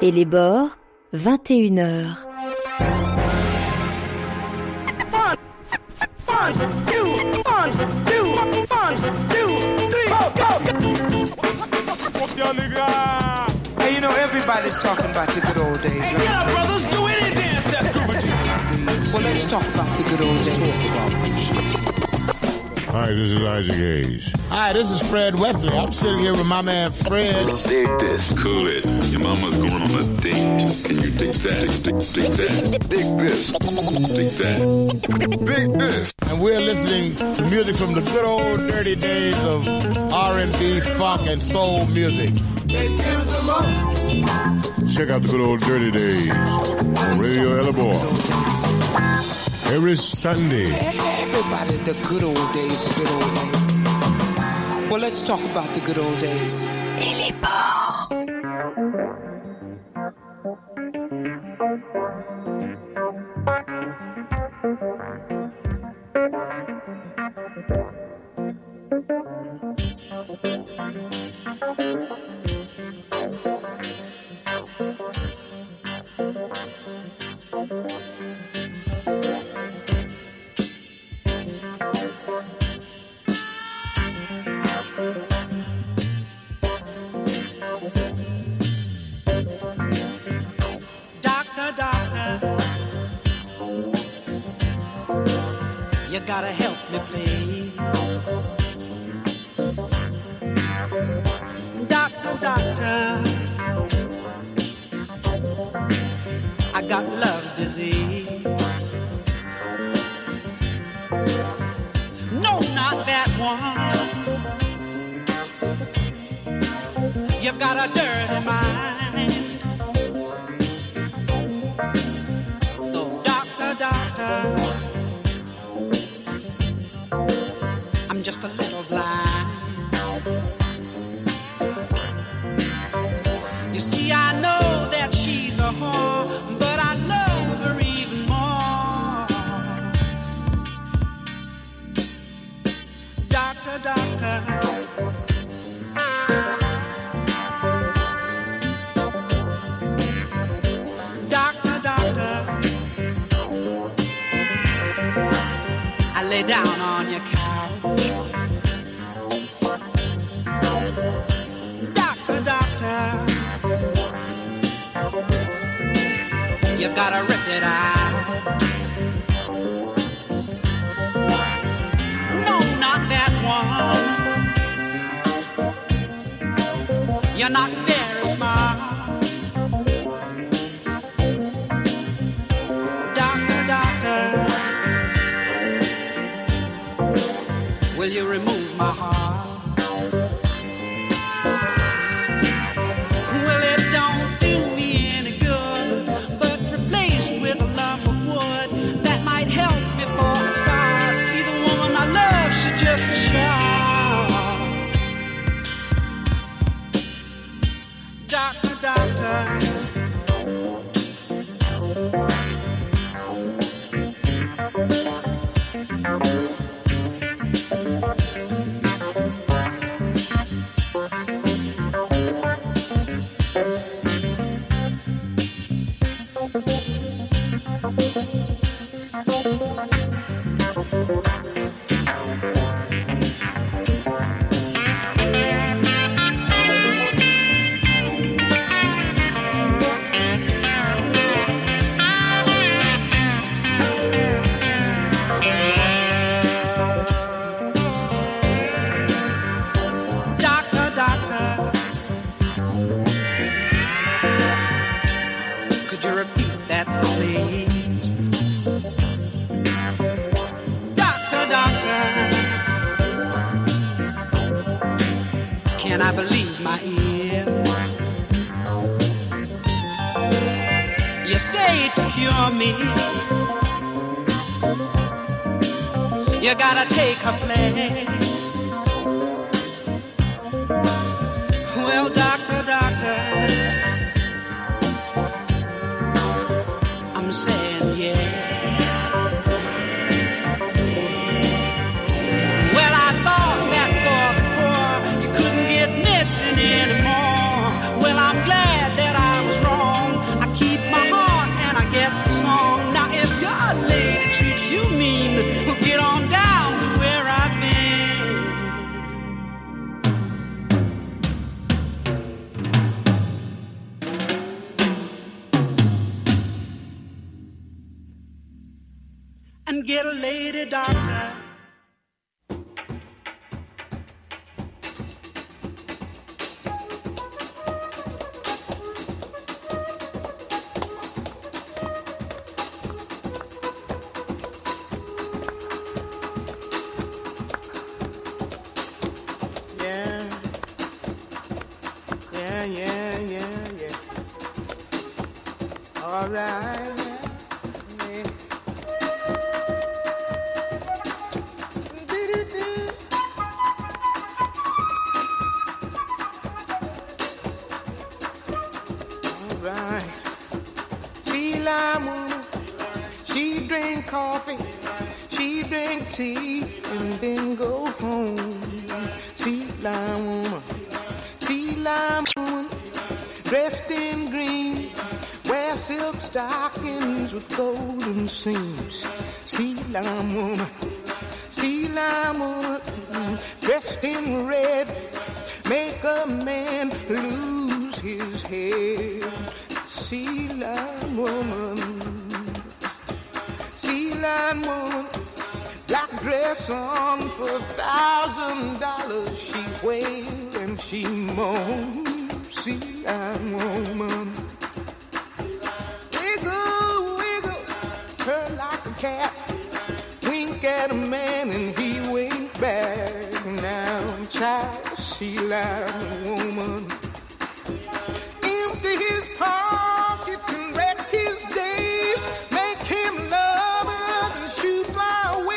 Et les bords, 21h. Hey, you know, everybody's talking about the good old days, right? Hey, get up, brothers, do any dance that's good with you. Well, let's talk about the good old days. Hi, this is Isaac Hayes. Hi, this is Fred Wesley. I'm sitting here with my man Fred. Dig this. Cool it. Your mama's going on a date. Can you dig that? Dig that. Dig this. Dig that. Dig this. And we're listening to music from the good old dirty days of R&B, funk, and soul music. Check out the good old dirty days on Radio Elabor. Every Sunday. Everybody, the good old days, the good old days. Well, let's talk about the good old days. Et les bords. You gotta help me, please. Doctor, doctor, I got love's disease. No, not that one. You've got a dirty mind. Oh, doctor, doctor, I'm just a little blind. You see, I know that she's a whore, but I love her even more. Doctor, doctor, doctor, doctor, I lay down on your couch. Doctor, doctor, you've gotta rip it out. No, not that one. You're not very smart. Doctor, doctor, will you remove my heart? Well, it don't do me any good, but replaced with a lump of wood that might help me for a start. See, the woman I love, she just a shot. Doctor, doctor, could you repeat that, please? Doctor, doctor, can I believe my ears? You say to cure me, you gotta take her place. Well, doctor, doctor, I'm saying yeah. Well, I thought that for the poor you couldn't get medicine anymore. Well, I'm glad that I was wrong. get a lady doctor. All right. Sheila Moon, she drink coffee, she drink tea, and then go home. Sheila Moon, dressed in green, wear silk stockings with golden seams. Sheila Moon, dressed in red, make a man lose his head. Sheila woman, black dress on for $1,000. She wails and she moans. Sheila woman, wiggle, wiggle, her like a cat. Wink at a man and he wink back. Now, child, Sheila woman, empty his pockets and wreck his days, make him love her and shoot fly away.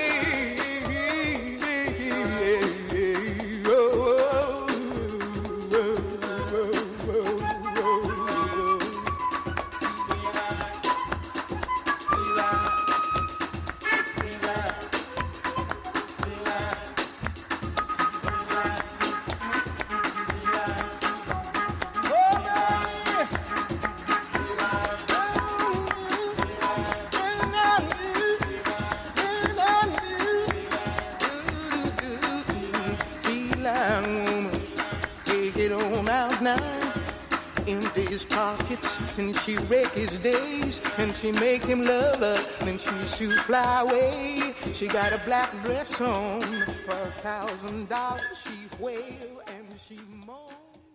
Empty his pockets and she wreck his days, and she make him love her, then she shoot fly away. She got a black dress on for $1,000. She wail and she moan.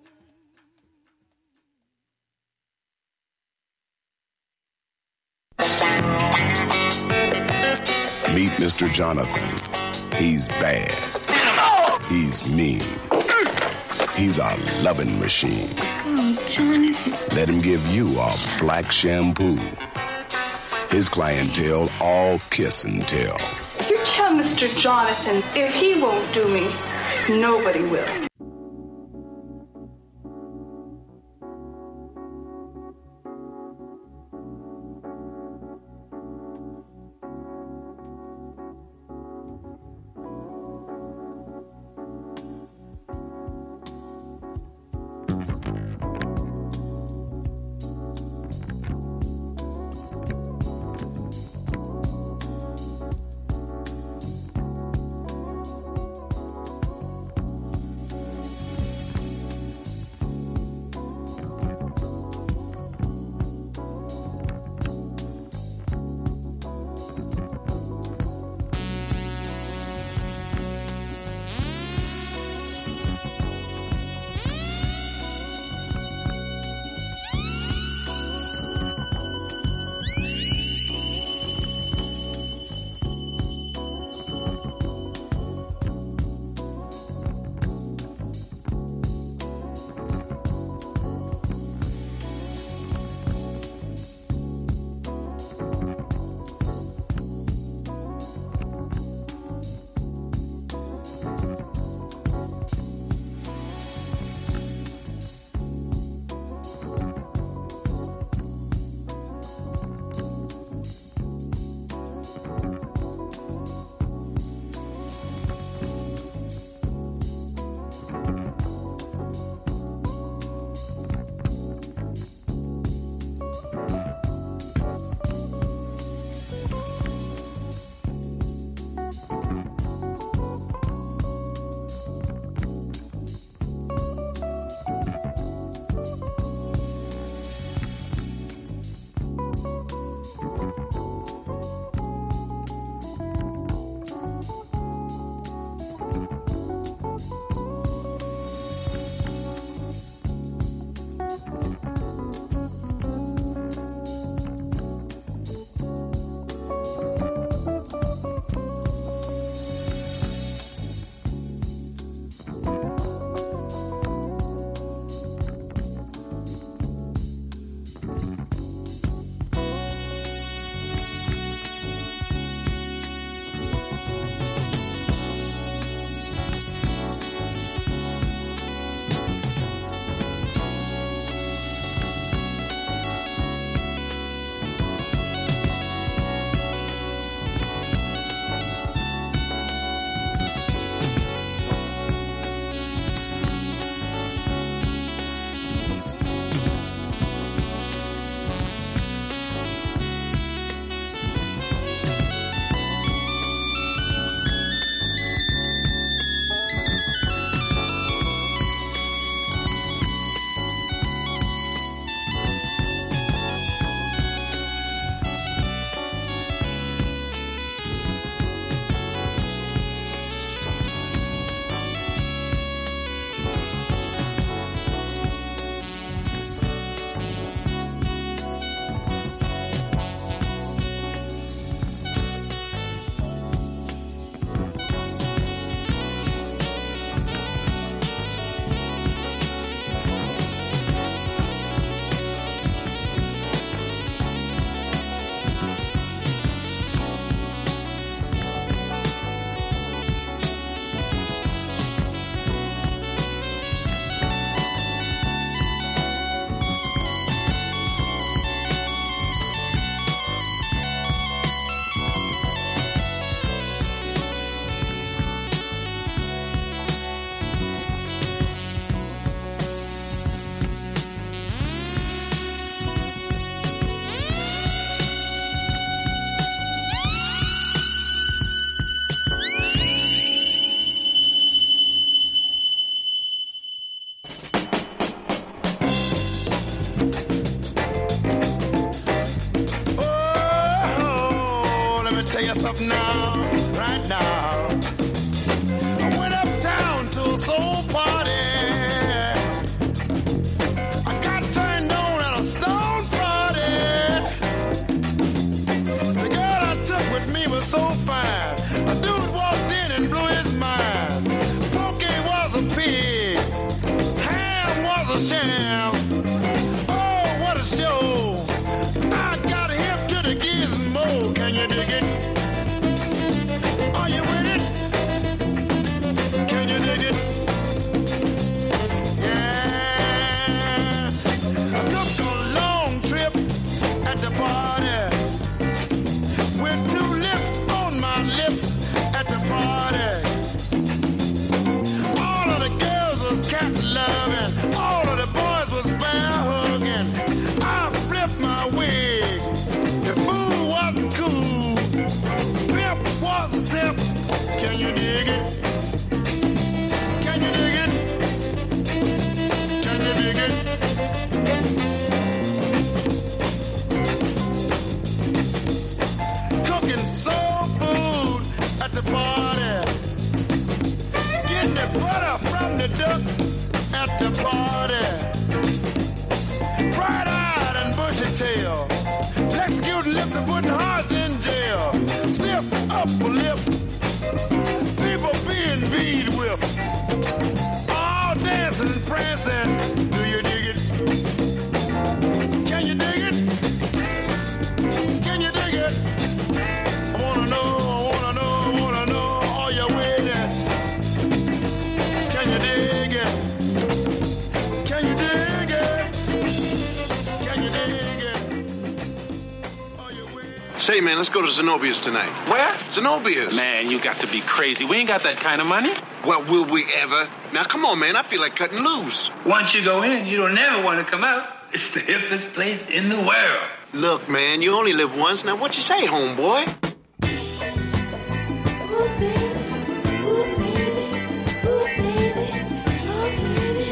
Meet Mr. Jonathan. He's bad. He's mean. He's a loving machine. Oh, Jonathan. Let him give you a black shampoo. His clientele all kiss and tell. You tell Mr. Jonathan, if he won't do me, nobody will. tell you something now, right now. I went uptown to a soul party. I got turned on at a stone party. The girl I took with me was so fine. A dude walked in and blew his mind. Pokey was a pig. Ham was a sham. Oh, what a show. I got hip to the gizmo. Can you dig it? Are you with it? Can you dig it? Yeah. I took a long trip at the party with two lips on my lips at the party. All of the girls was cat loving, all of the boys was bear hugging. I flipped my wig. The food wasn't cool. Pimp was a simp. Can you dig it? Can you dig it? Can you dig it? Cooking soul food at the party. Getting the butter from the duck at the party. Bright-eyed and bushy-tail. Executing lips and putting hearts in jail. Stiff upper lip. People being beat with. All dancing and prancing. Do you dig it? Can you dig it? Can you dig it? I wanna know, are you with it? Can you dig it? Can you dig it? Can you dig it? Are you with it? Say, man, let's go to Zenobia's tonight. Where? Zenobia's. Man, you got to be crazy. We ain't got that kind of money. Well, will we ever? Now, come on, man. I feel like cutting loose. Once you go in, you don't never want to come out. It's the hippest place in the world. Look, man, you only live once. Now, what you say, homeboy? Ooh, baby. Ooh, baby. Ooh, baby. Oh, baby.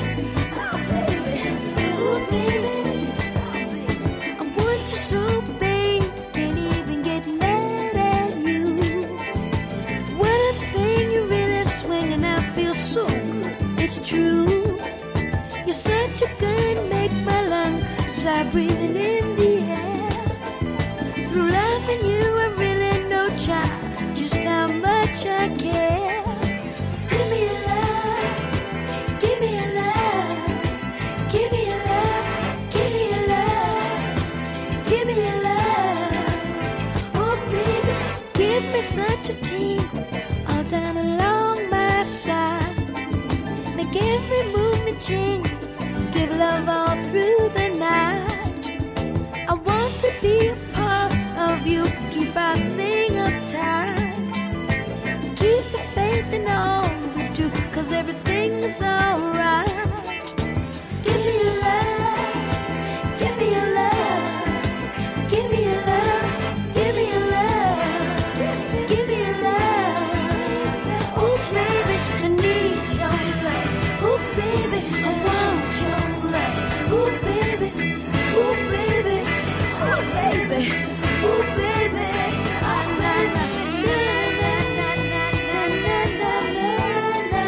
Ooh, baby. I want you so bad, can't even get mad at you. What a thing, you really swing and I feel so good. It's true. You're such a good, make my lungs start breathing in the air. Through loving you, I really know, child, just how much I care. Give me a love, give me a love, give me a love, give me a love, give me a love. Oh, baby, give me such a team, all down along my side. Make every movement change, give love all through the night. I want to be a part of you, keep our thing uptight. Keep the faith in all we do, 'cause everything's alright. Give me a love, give me a love, give me a love, give me a love, give me a love. Oh, baby, I need your love. Oh, baby, I want your love. Oh, baby, oh, baby, oh, baby, oh, baby. Ah, na, na, na, na, na, na, na, na, na,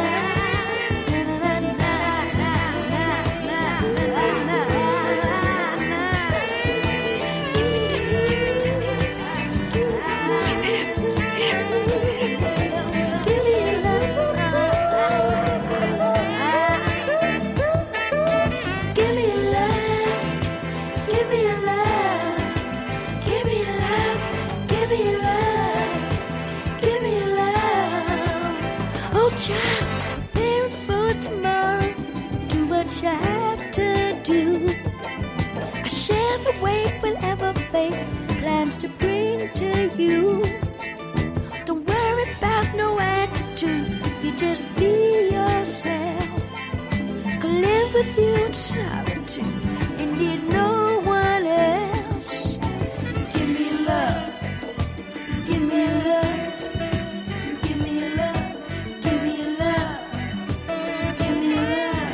child, prepare for tomorrow. Do what you have to do. I share the weight whenever fate plans to bring to you. Don't worry about no attitude. You just be yourself. Can live with you in solitude and need no one else. Give me love. Give me love. Give me love. Give me love. Give me love.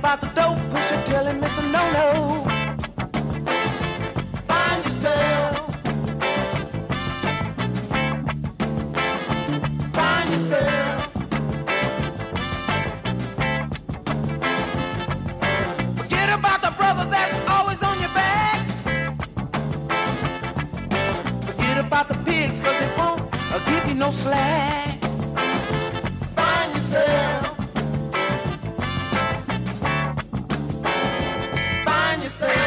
about the dope pusher, tell him it's a no-no. Find yourself. Find yourself. Forget about the brother that's always on your back. Forget about the pigs, cause they won't give you no slack. Find yourself. Find yourself.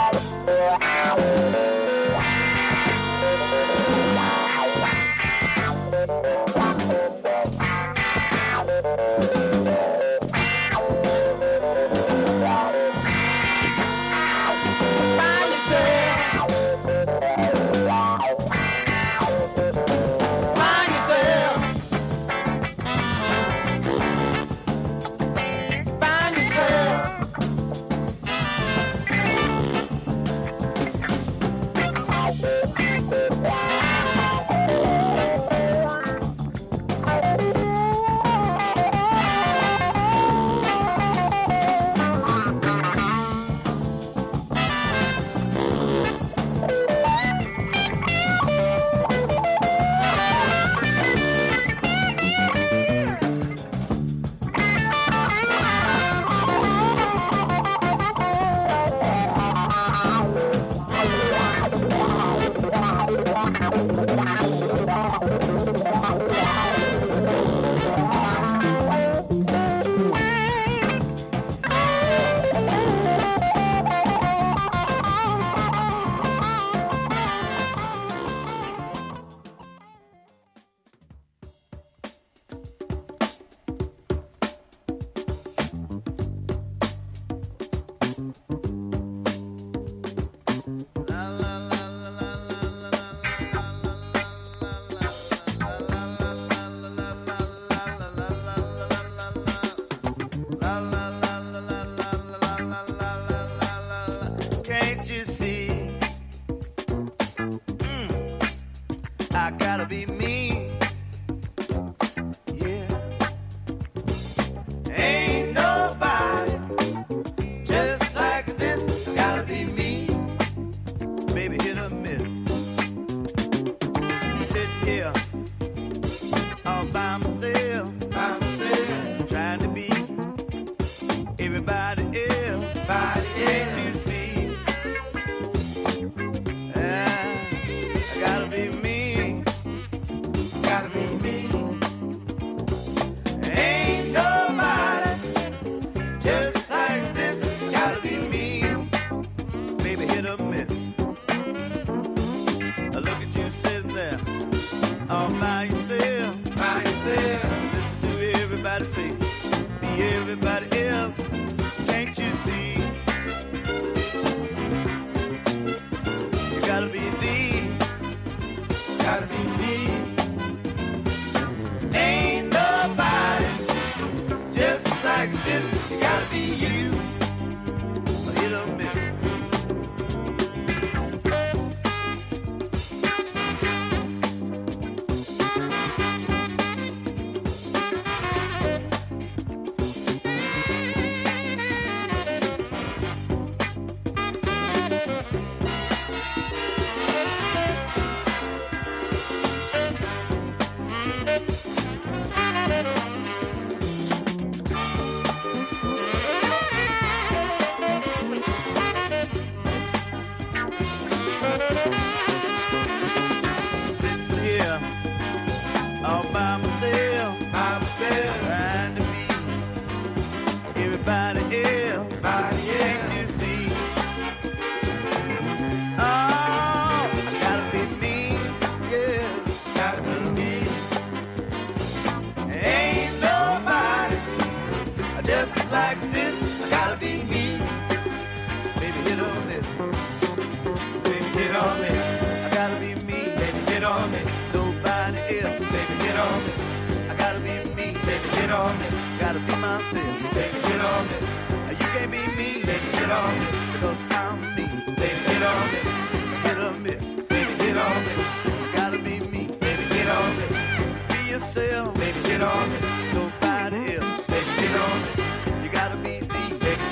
I gotta be me, yeah. Ain't nobody just like this. I gotta be me, baby, hit or miss. Sitting here all by myself, trying to be everybody else. Can't you see? I gotta be me. Gotta be me. Ain't nobody just like this. Gotta be me, baby, hit or miss. Look at you sitting there, all by yourself. Listen to everybody say, be everybody else. Can't you see? You gotta be thee. Gotta be me. Ain't nobody just like this. You gotta be you. Hit or miss. Sitting here all by myself, trying to be everybody else. Can't you see? Oh, I gotta be me, yeah. Gotta be me. Ain't nobody just like this. I gotta be me, baby, hit on this. Baby, hit on this. I gotta be me, baby, hit on this. Nobody else, baby, hit on this. I gotta be me, baby, hit on this. Gotta be myself, baby, hit on this. You can't be me, baby, hit on this. Because I'm me, baby, hit on this. Hit or miss, baby, hit on this. Gotta be me, baby, hit on this. Be yourself, baby, hit on this. Nobody else, baby, hit on this. You gotta be me, baby,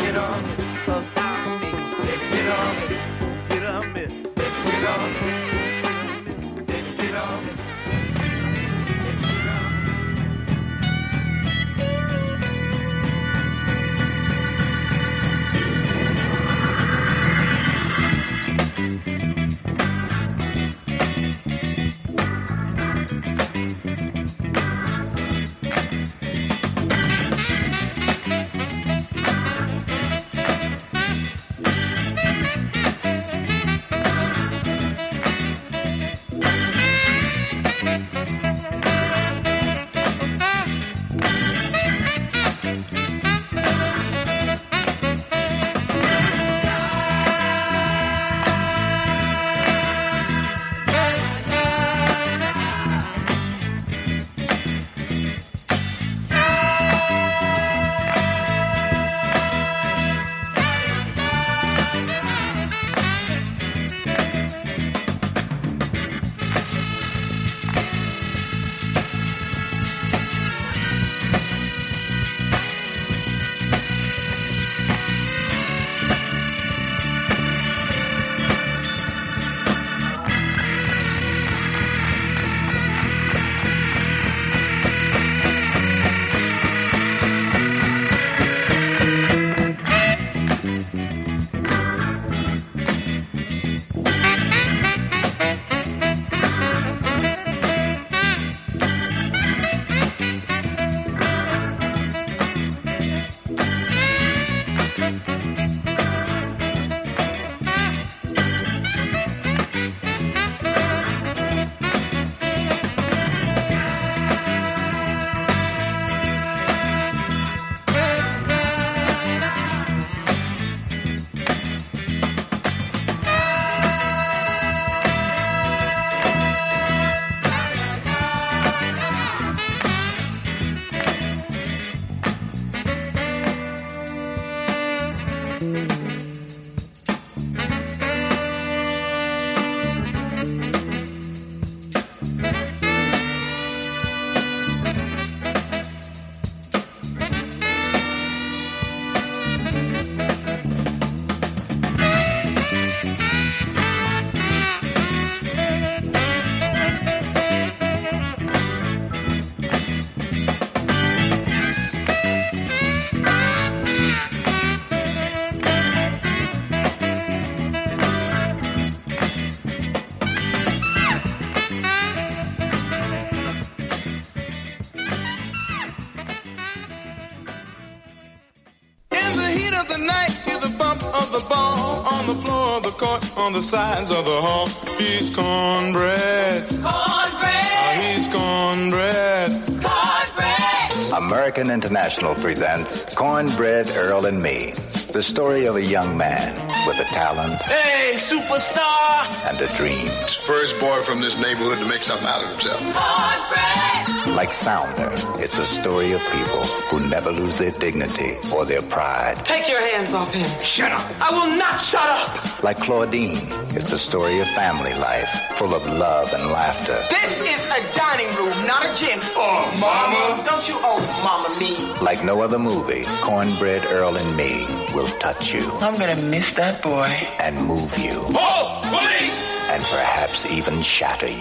of the night, hear the bump of the ball on the floor of the court, on the sides of the hall. He's cornbread. Cornbread. He's cornbread. Cornbread. American International presents Cornbread Earl and Me, the story of a young man with a talent. Hey, superstar! And a dream. First boy from this neighborhood to make something out of himself. Cornbread! Like Sounder, it's a story of people who never lose their dignity or their pride. Take your hands off him. Shut up. I will not shut up. Like Claudine, it's a story of family life, full of love and laughter. This is a dining room, not a gym. Oh, mama. Don't you owe mama me. Like no other movie, Cornbread Earl and Me will touch you. I'm gonna miss that boy. And move you. Oh, police! And perhaps even shatter you.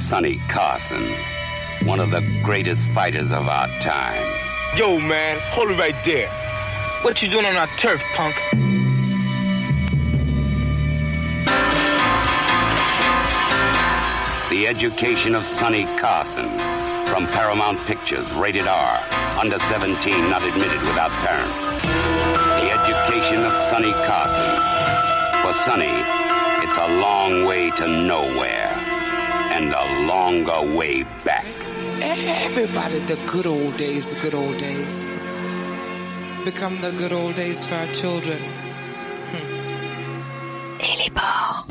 Sonny Carson, one of the greatest fighters of our time. Yo, man, hold it right there. What you doing on our turf, punk? The Education of Sonny Carson from Paramount Pictures, rated R, under 17, not admitted without parent. The Education of Sonny Carson. For Sonny, it's a long way to nowhere and a longer way back. Everybody, the good old days, the good old days. Become the good old days for our children. Et les porcs.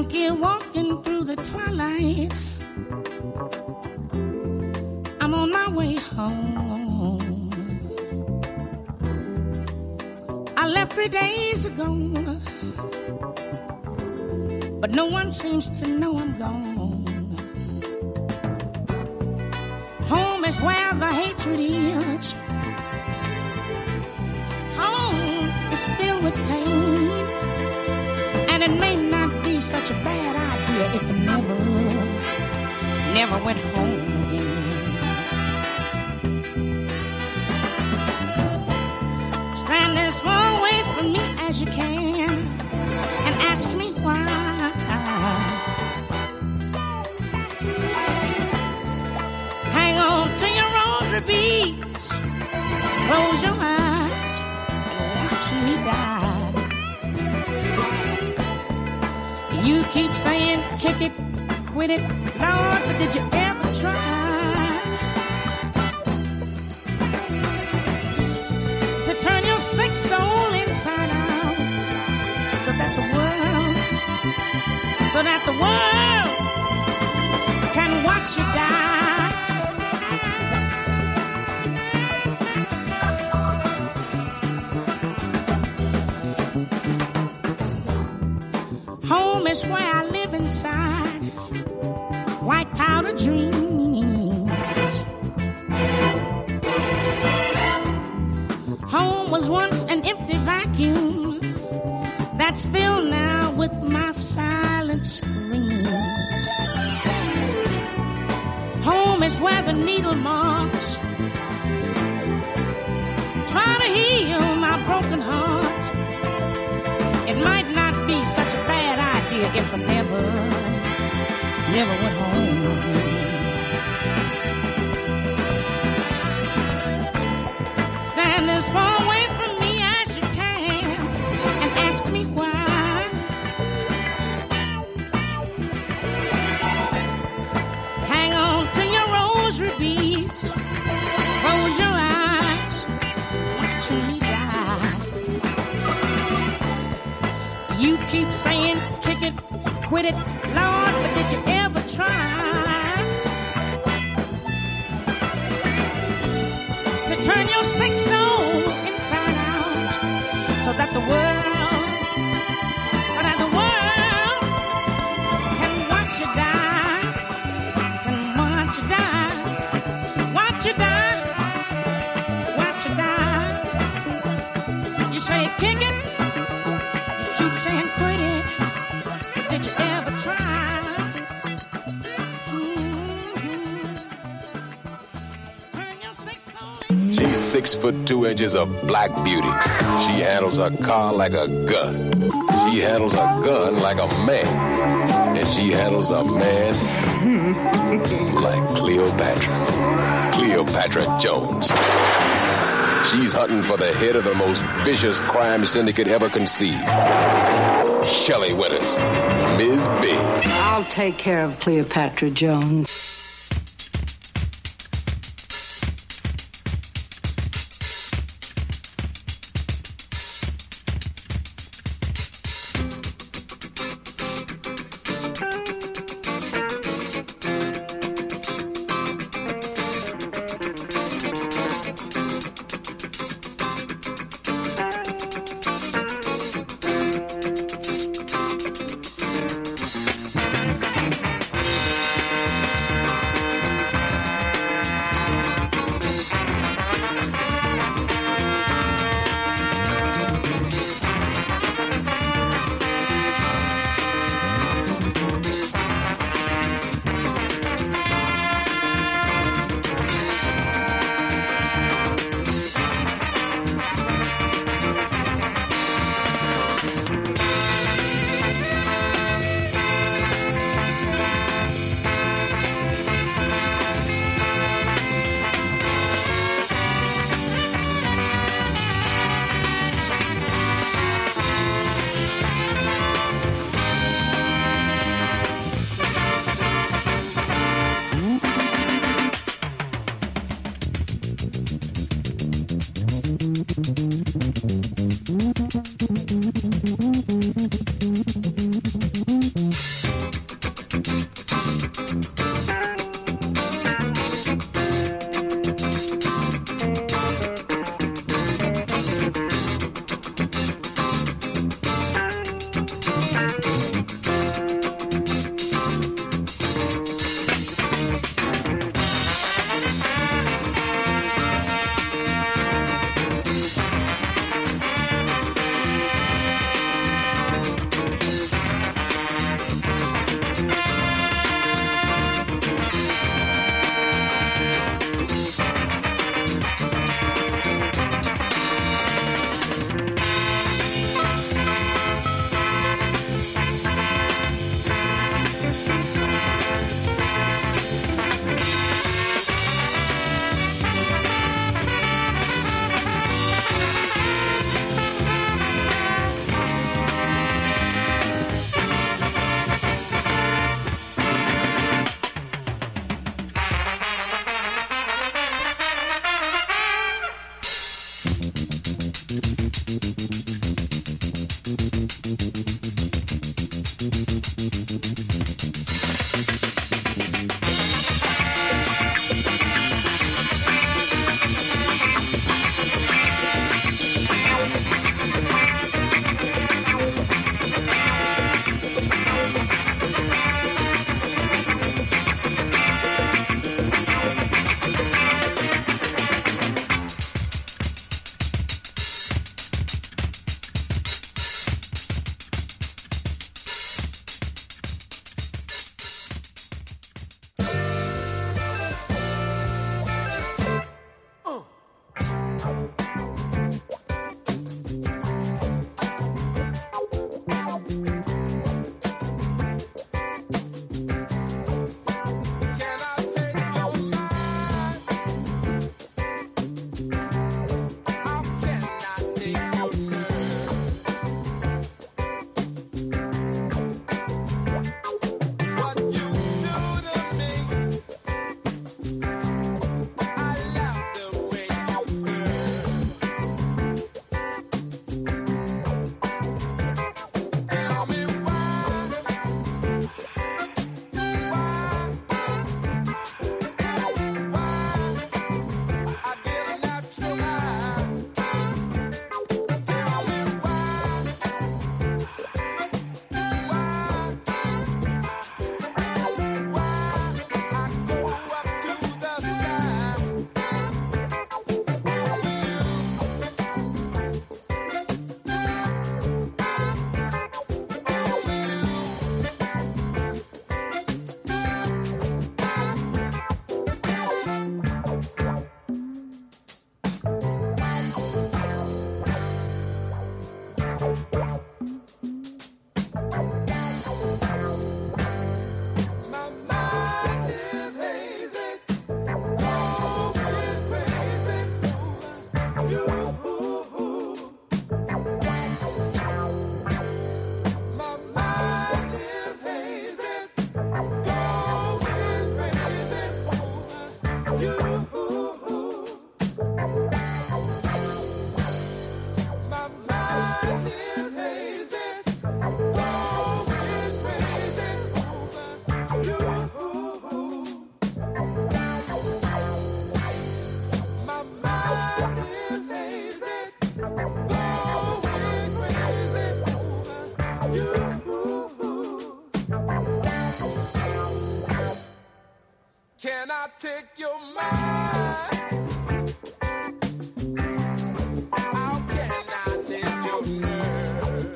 monkey walking through the twilight. I'm on my way home. I left 3 days ago, but no one seems to know I'm gone. Home is where the hatred is. Home is filled with pain, and it may not be such a bad idea if I never went home again. Stand as far away from me as you can and ask me why. Hang on to your rosary beads, close your eyes and watch me die. You keep saying kick it, quit it, Lord, but did you ever try to turn your sick soul inside out so that the world can watch you die? Home is where I live inside white powder dreams. Home was once an empty vacuum that's filled now with my silent screams. Home is where the needle marks try to heal my broken heart. It might not be such a bad idea if I never went home again. Stand as far away from me as you can and ask me why. Hang on to your rosary beads, close your eyes, watch me die. You keep saying kick it, quit it, Lord, but did you ever try to turn your sick soul inside out so that the world can watch you die, can watch you die, watch you die, watch you die. You say kick it, you keep saying quit it. Did you ever try? She's 6'2" of black beauty. She handles a car like a gun. She handles a gun like a man. And she handles a man like Cleopatra. Cleopatra Jones. She's hunting for the head of the most vicious crime syndicate ever conceived. Shelley Winters, Ms. Big. I'll take care of Cleopatra Jones. Can I take your mind? How can I take your nerve?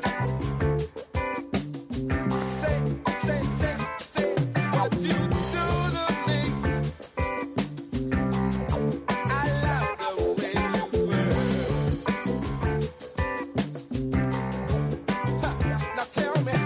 Say what you do to me. I love the way you swear. Now tell me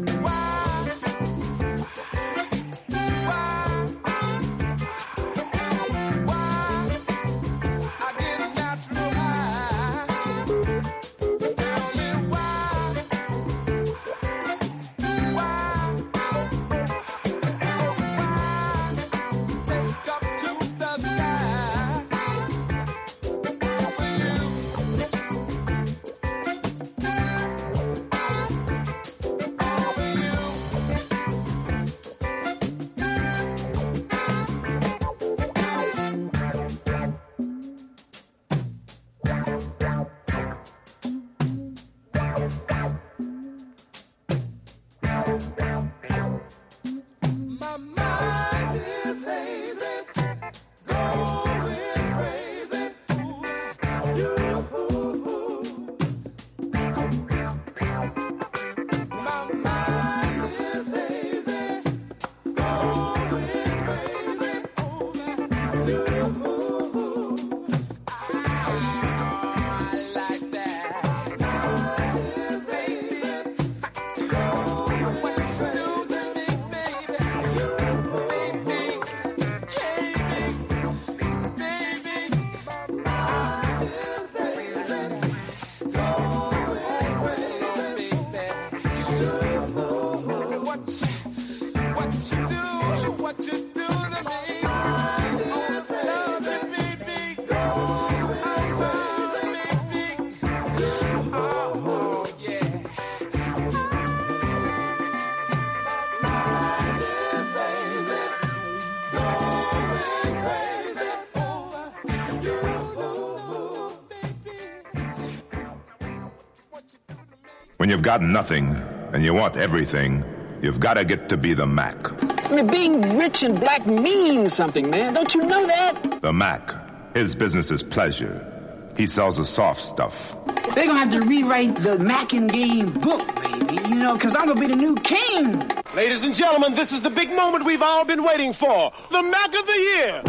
When you've got nothing and you want everything, you've got to get to be the Mac. I mean, being rich and black means something, man. Don't you know that? The Mac. His business is pleasure. He sells the soft stuff. They're gonna have to rewrite the Mackin' Game book, baby. You know, because I'm gonna be the new king. Ladies and gentlemen, this is the big moment we've all been waiting for. The Mac of the Year.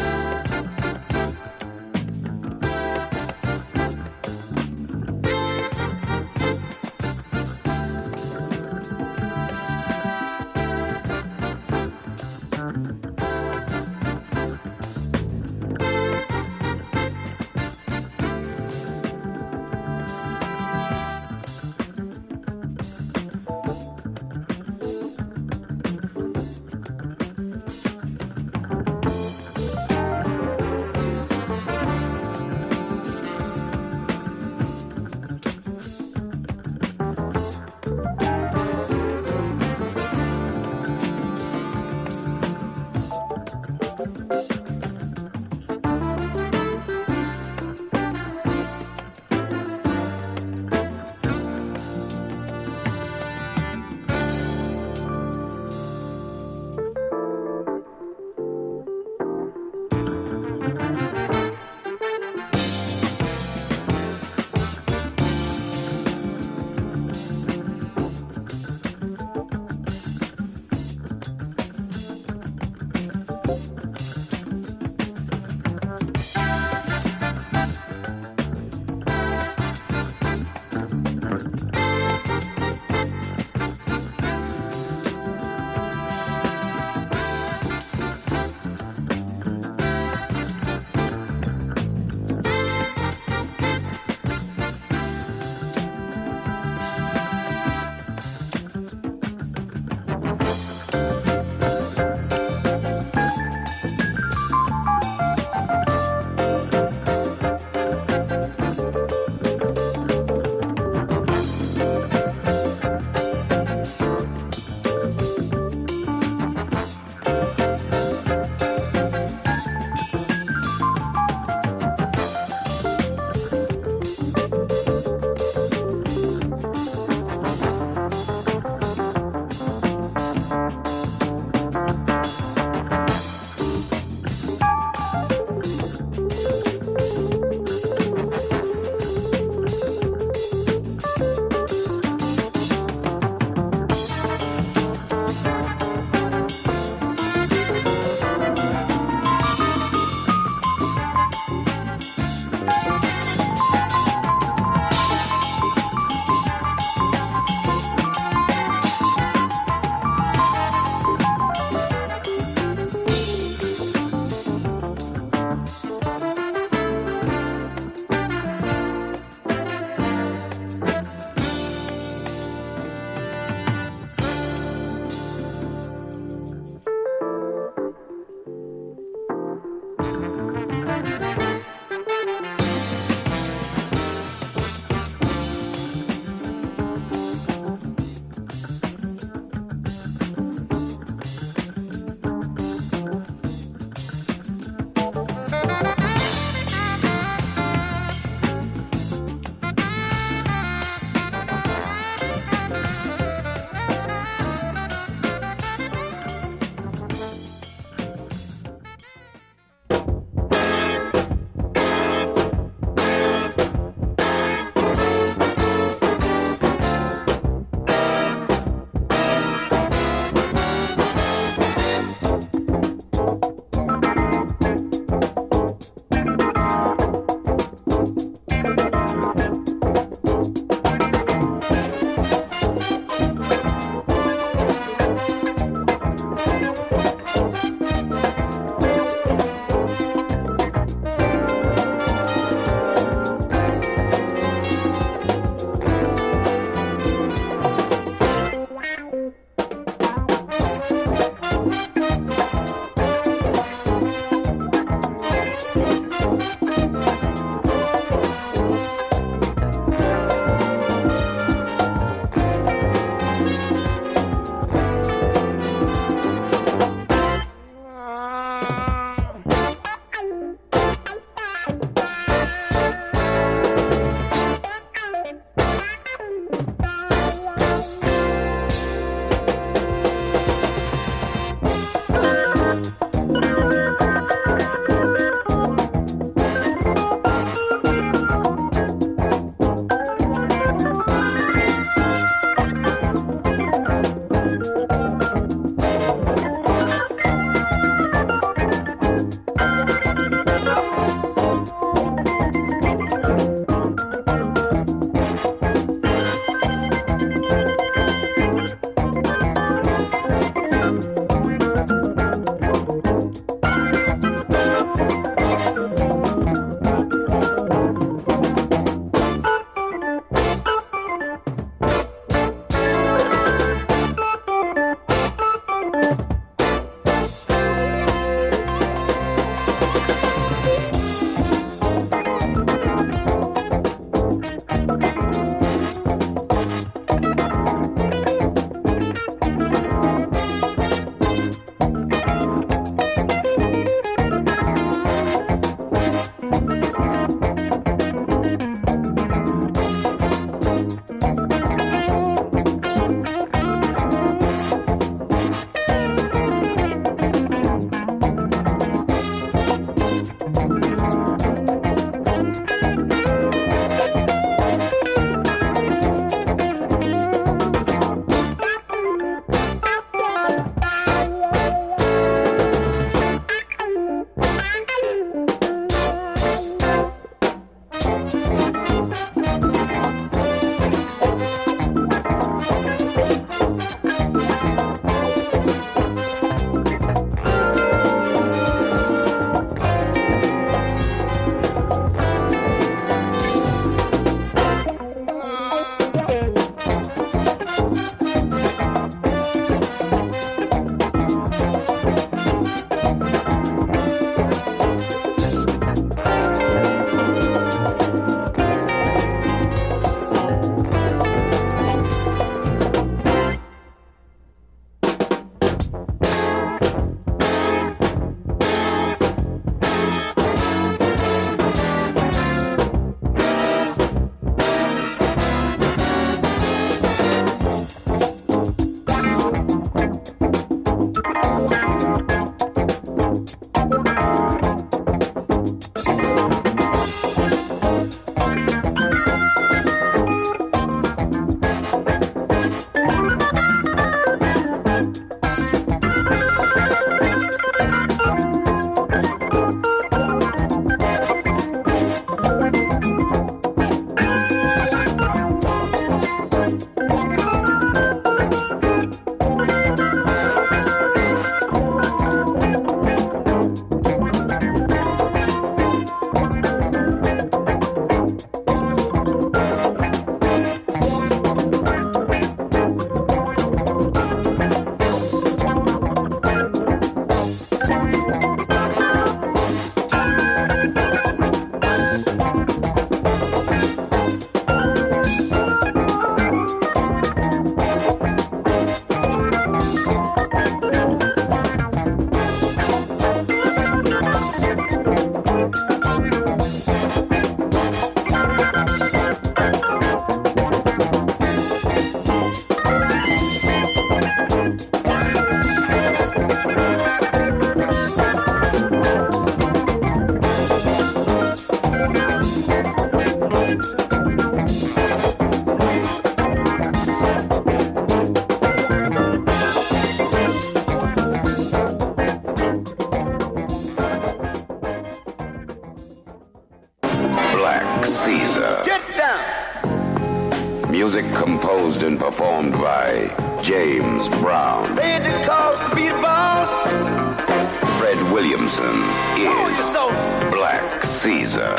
Music composed and performed by James Brown. Paid the cost to be the boss. Fred Williamson is Black Caesar.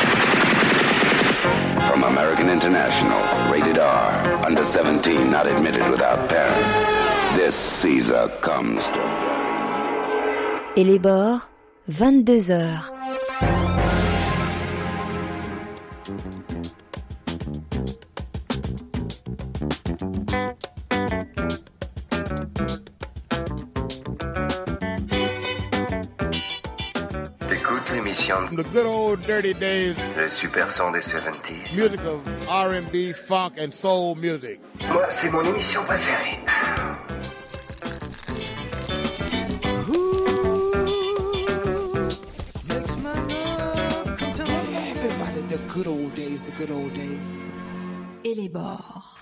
From American International, rated R, under 17, not admitted without parent. This Caesar comes to... Et les bords, 22h. T'écoutes l'émission The good old dirty days. Le super son des 70s. Music of R&B, funk and soul music. Moi, c'est mon émission préférée. Everybody, the good old days, the good old days. Et les bords.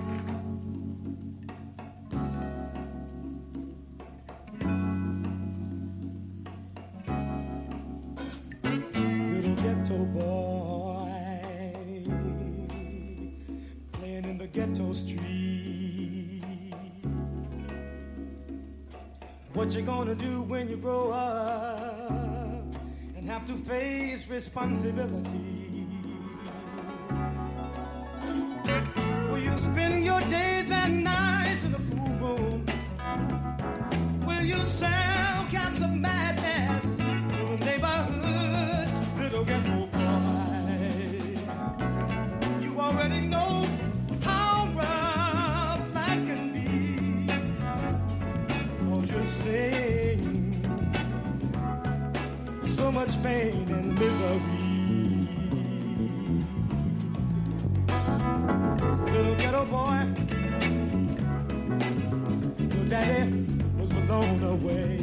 Little ghetto boy playing in the ghetto street. What you gonna do when you grow up and have to face responsibility? Will you spend your days and nights in the pool room? Will you sell cats of madness to the neighborhood? Little ghetto boy, you already know how rough life can be. Don't you sing so much pain and misery? Little ghetto boy, your daddy was blown away.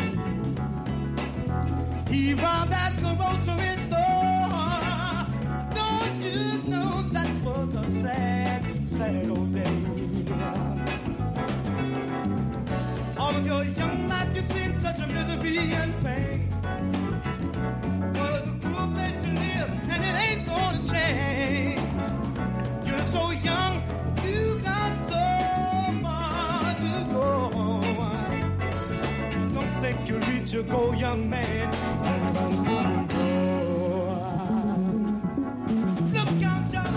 He robbed that grocery store. Don't you know that was a sad, sad old day? All of your young life you've seen such a misery and pain. Well, it's a cruel place to live, and it ain't gonna change. You're so young, you got so much to go. Don't think you'll reach your goal, young man. Look out, John.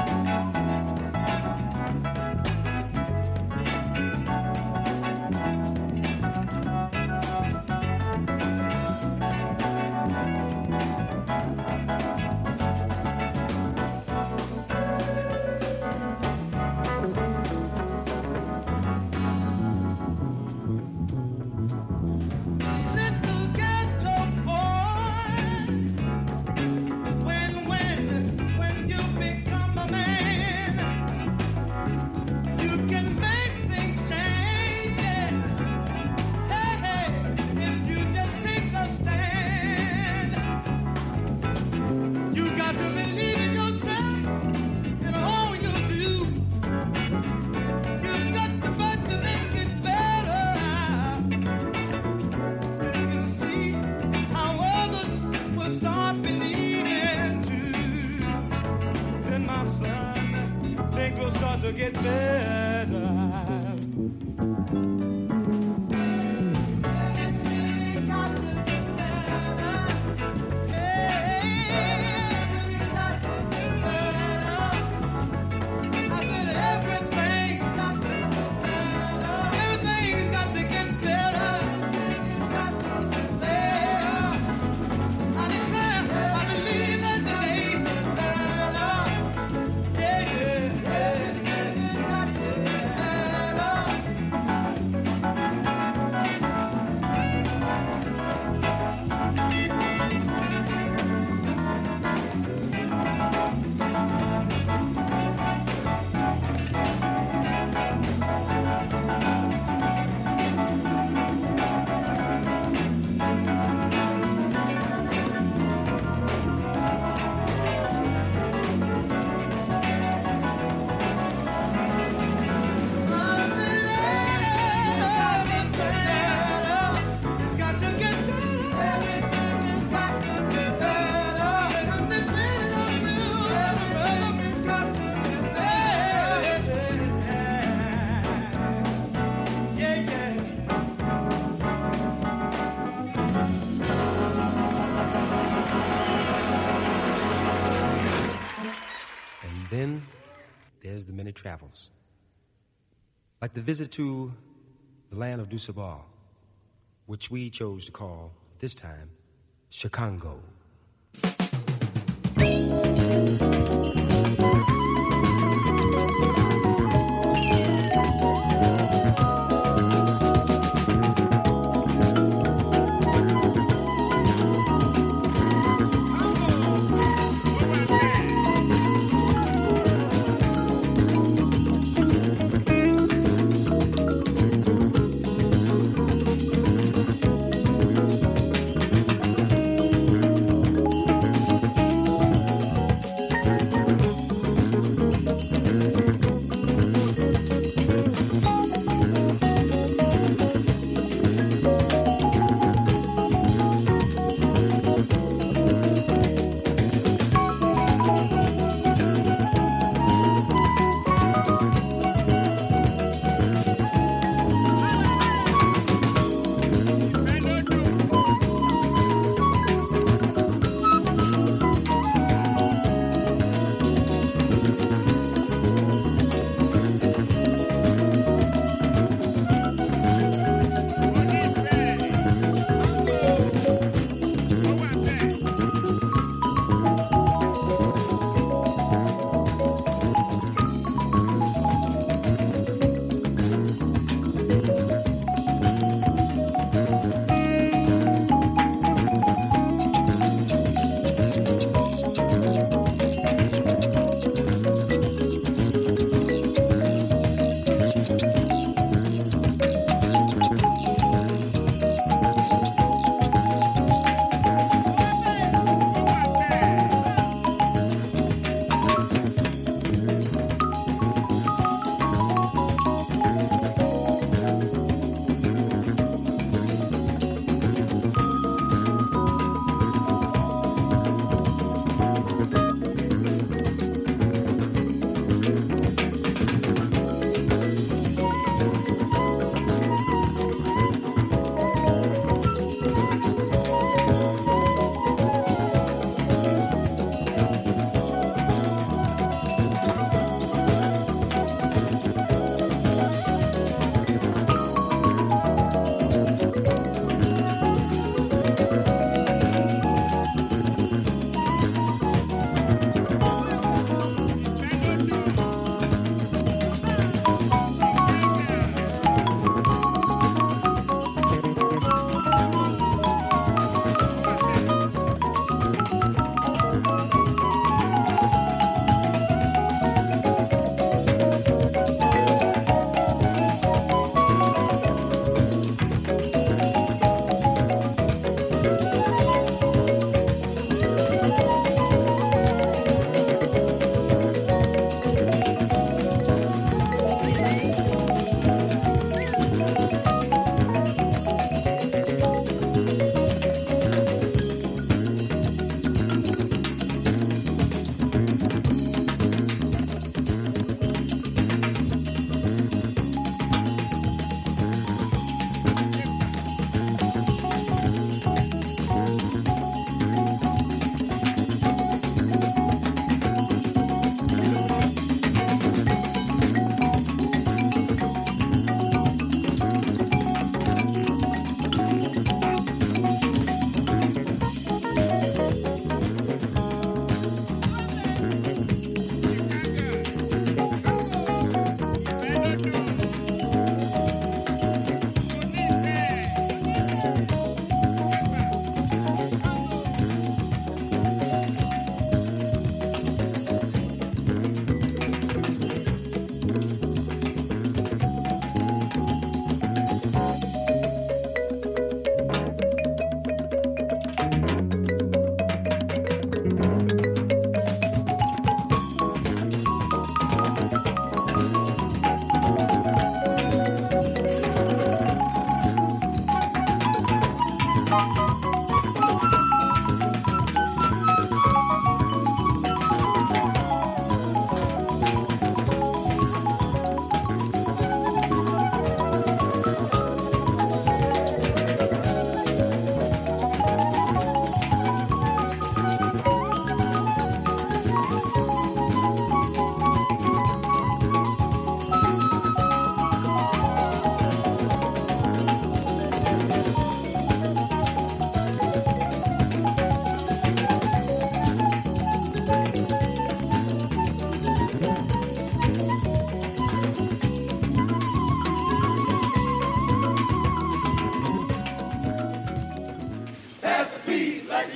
To get better. then there's the many travels. Like the visit to the land of Dusabal, which we chose to call, this time, Chicago.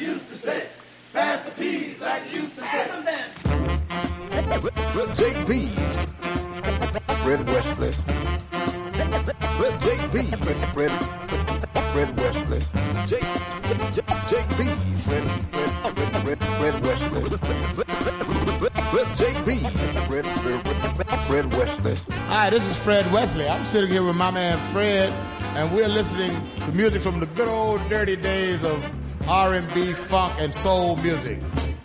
you used to say. Pass the peas like you used to say. JB, Fred Wesley. JB, Fred Wesley. JB, Fred Wesley. JB, Fred Wesley. Hi, this is Fred Wesley. I'm sitting here with my man Fred, and we're listening to music from the good old dirty days of R&B, funk, and soul music.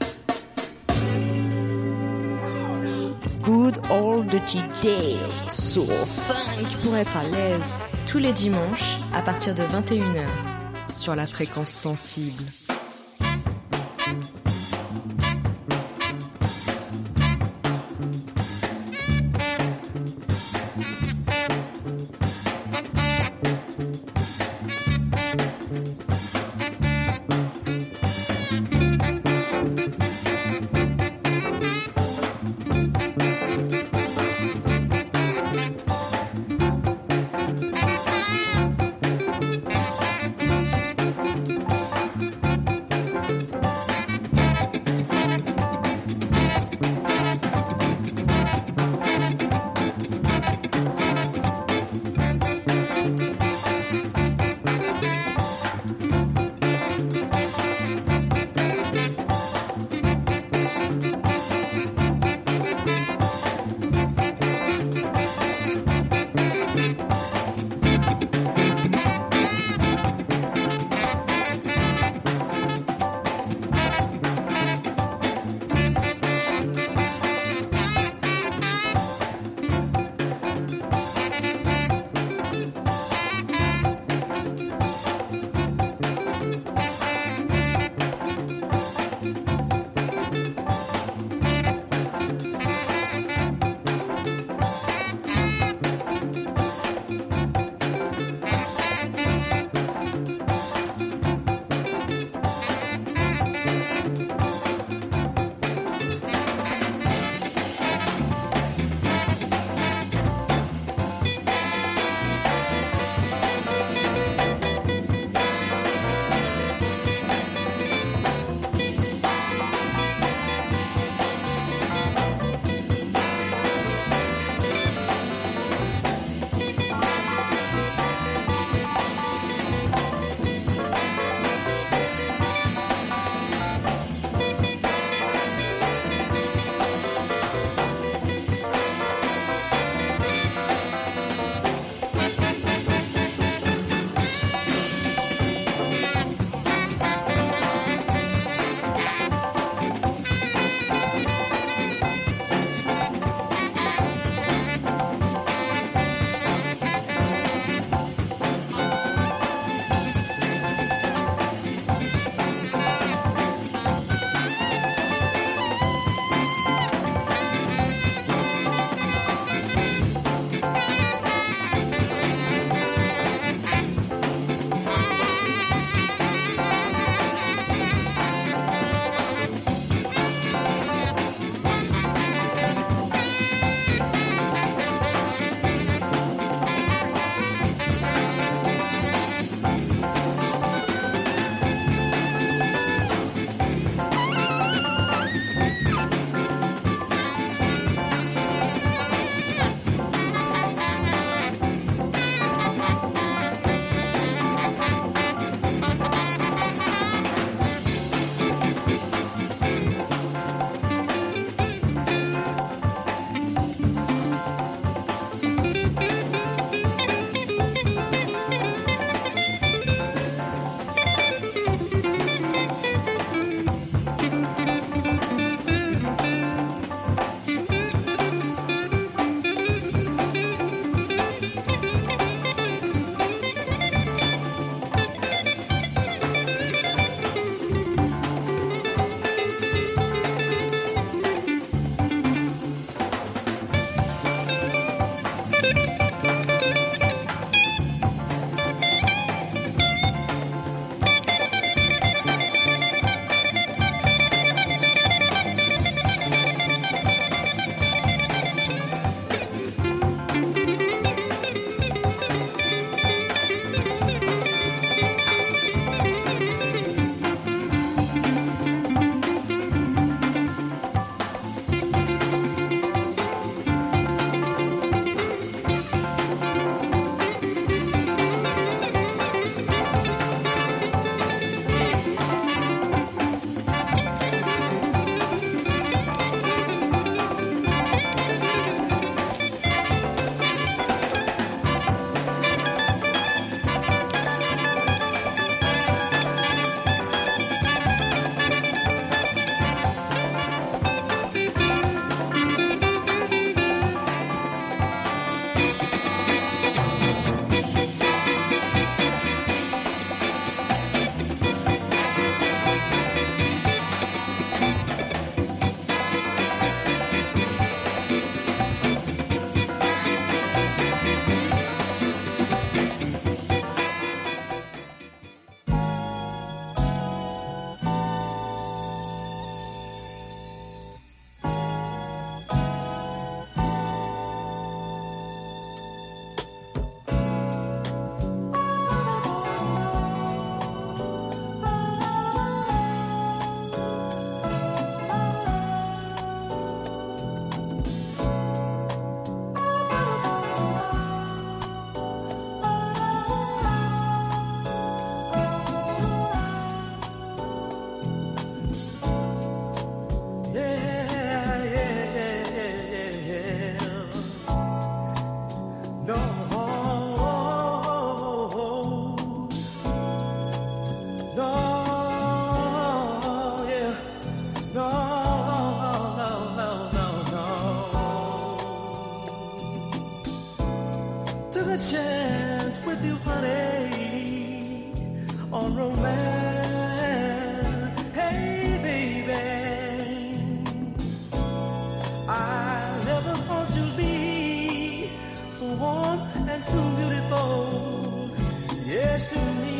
Good old dirty days, soul, funk, pour être à l'aise. Tous les dimanches, à partir de 21h, sur la fréquence sensible. on romance. Hey, baby, I never thought you'd be so warm and so beautiful. Yes, to me.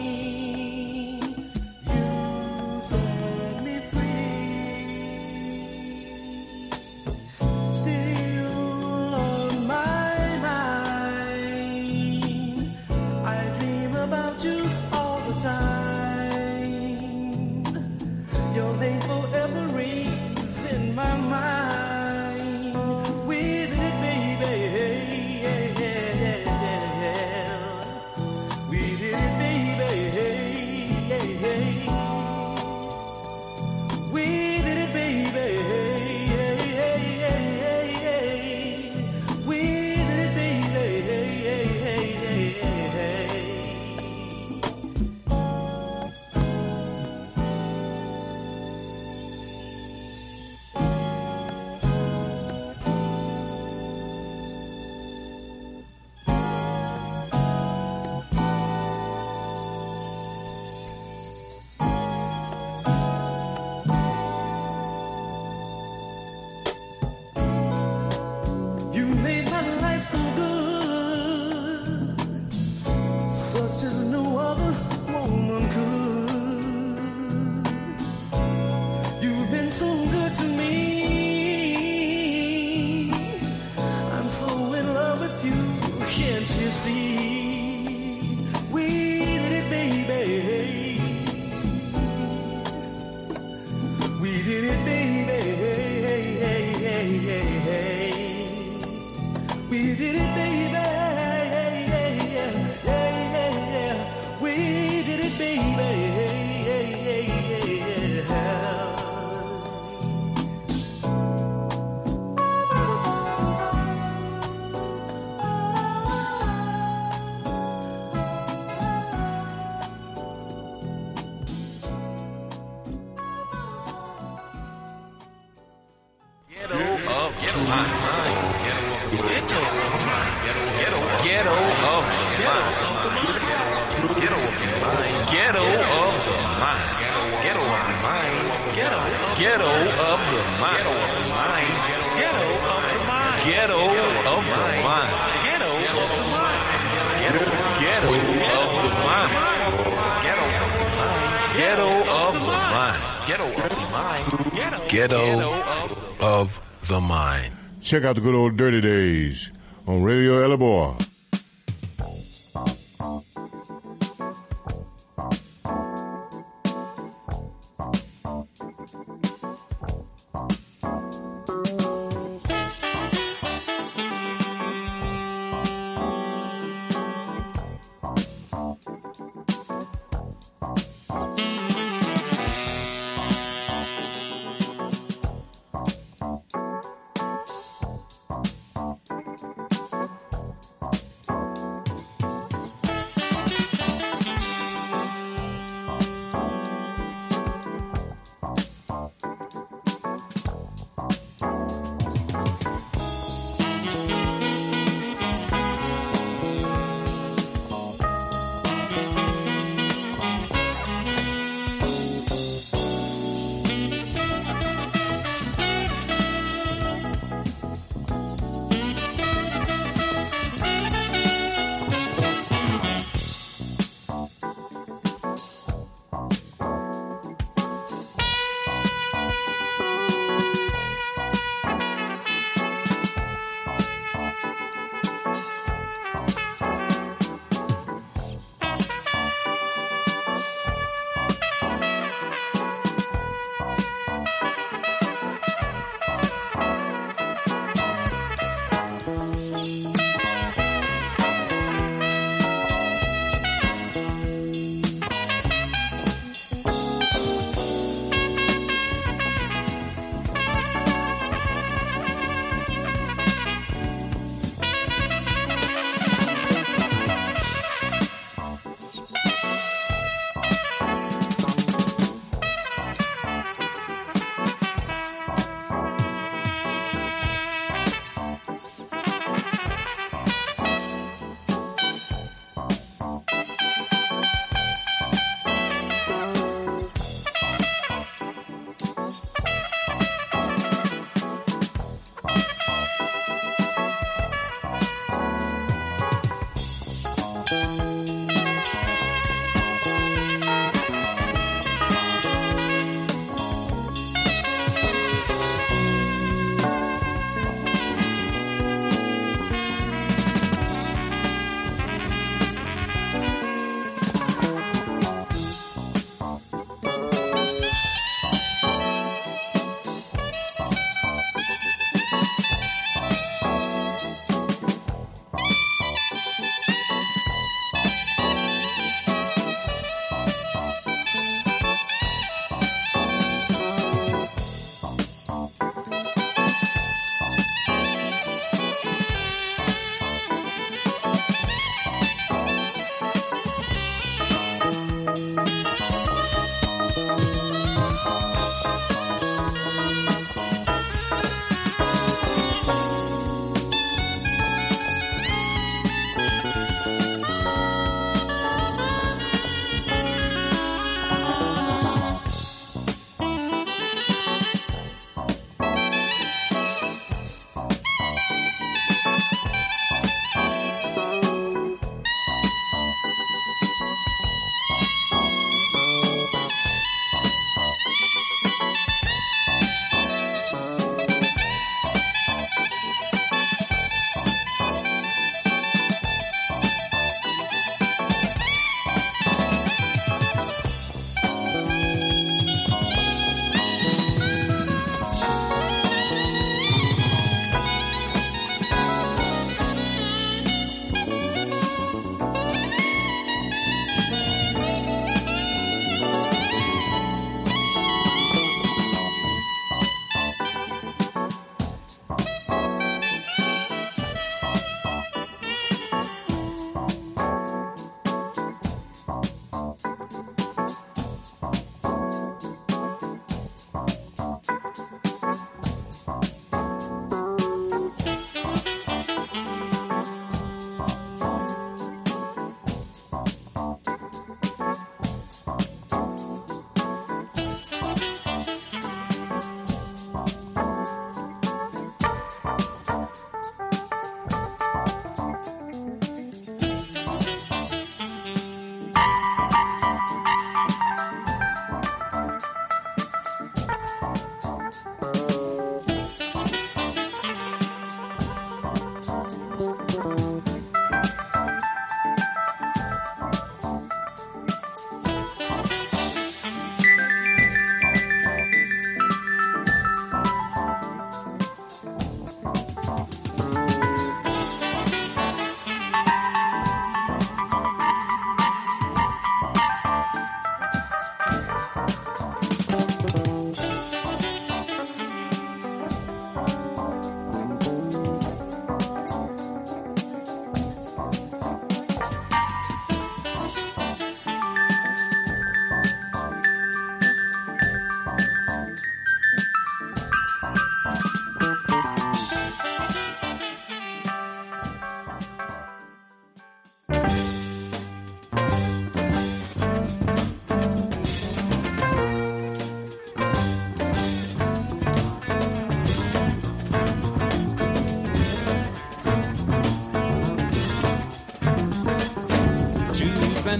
Ghetto of the Mind. Check out the good old Dirty Days on Radio Elabor.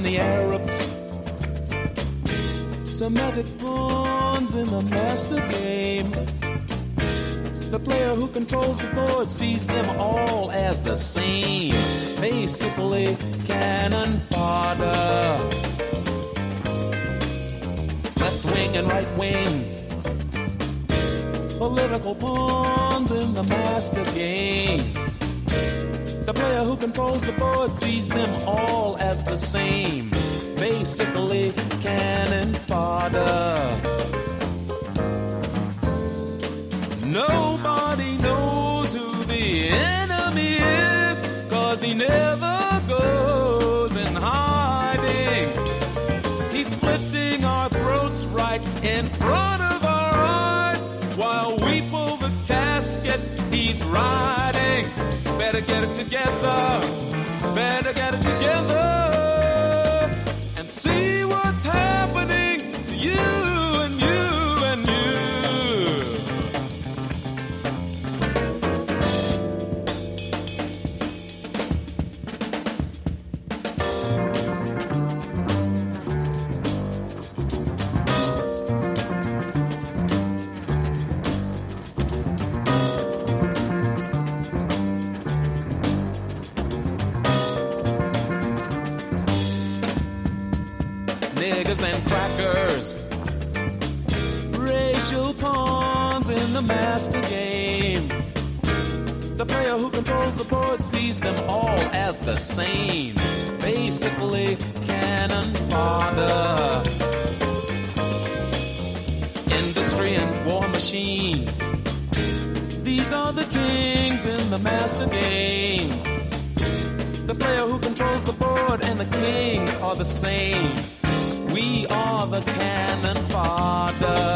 the Arabs. Semitic pawns in the master game. The player who controls the board sees them all as the same. Basically, cannon fodder. Left wing and right wing. Political pawns in the master game. The player who controls the board sees them all as the same. Basically, cannon fodder. Nobody knows who the enemy is, 'cause he never goes in hiding. He's splitting our throats right in front of our eyes. While we pull the casket, he's riding. Better get it together. Better get it together. And see what's happening to you and you and you. Niggers and crackers, racial pawns in the master game. The player who controls the board sees them all as the same. Basically, cannon fodder. Industry and war machines, these are the kings in the master game. The player who controls the board and the kings are the same. We are the cannon fodder.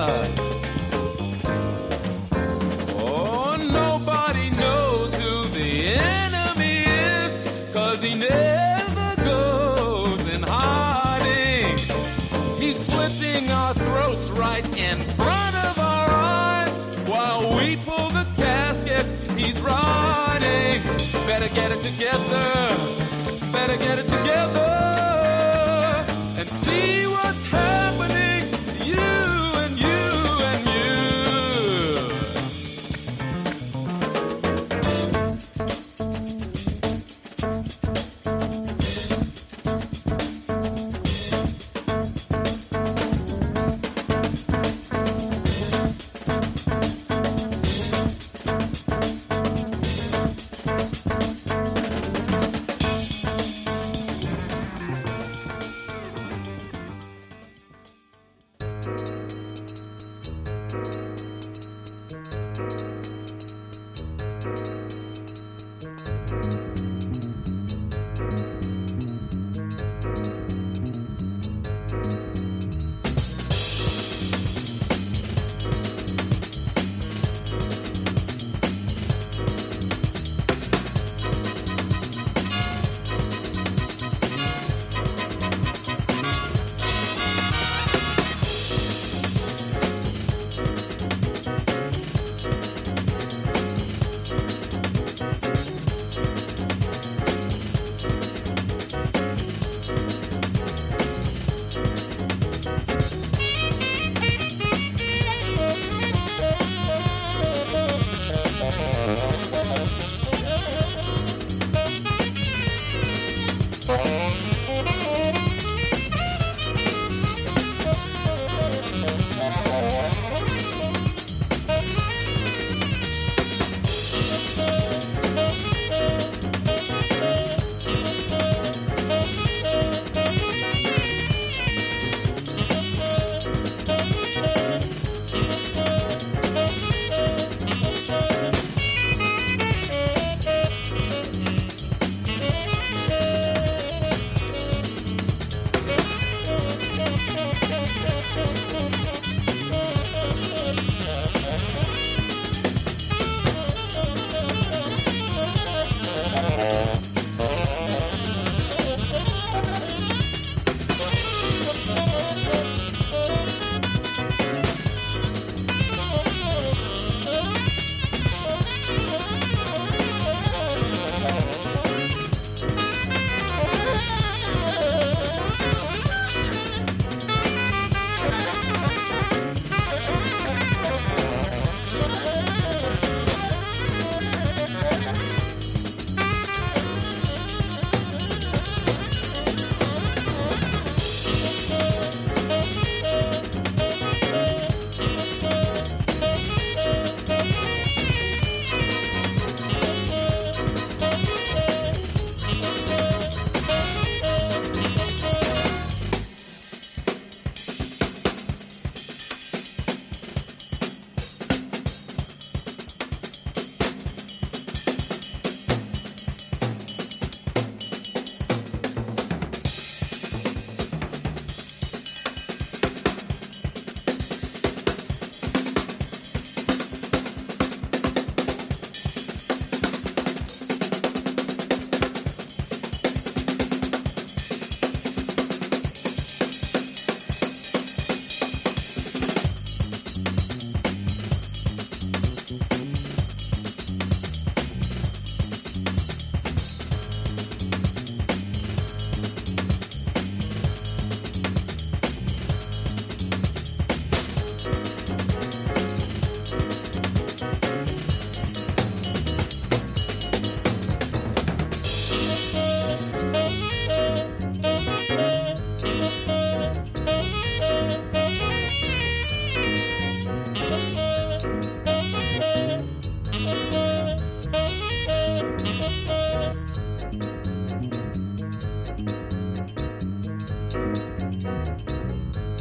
Oh, nobody knows who the enemy is, 'cause he never goes in hiding. He's slitting our throats right in front of our eyes. While we pull the casket, he's riding. Better get it together. Better get it together. And see what's happening to you and you and you.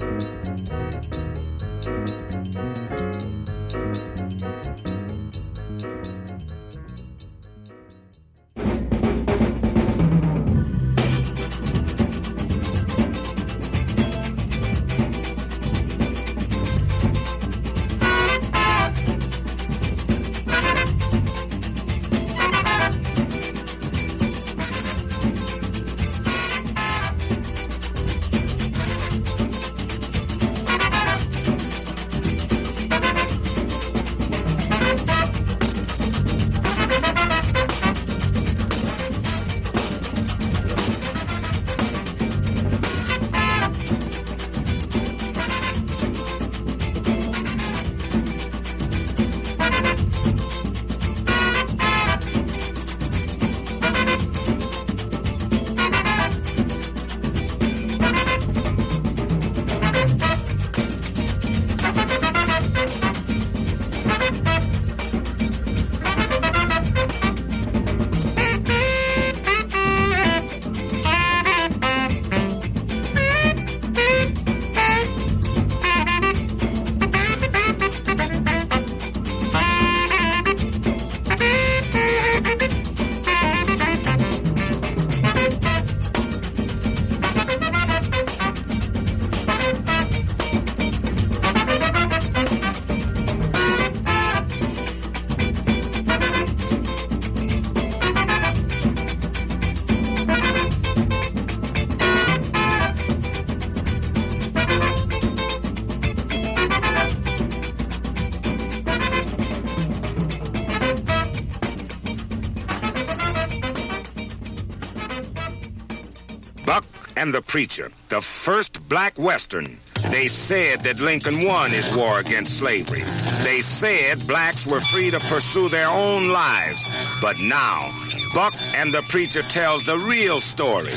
Buck and the Preacher, the first black Western. They said that Lincoln won his war against slavery. They said blacks were free to pursue their own lives. But now, Buck and the Preacher tells the real story.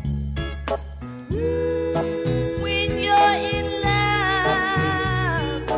When you're in love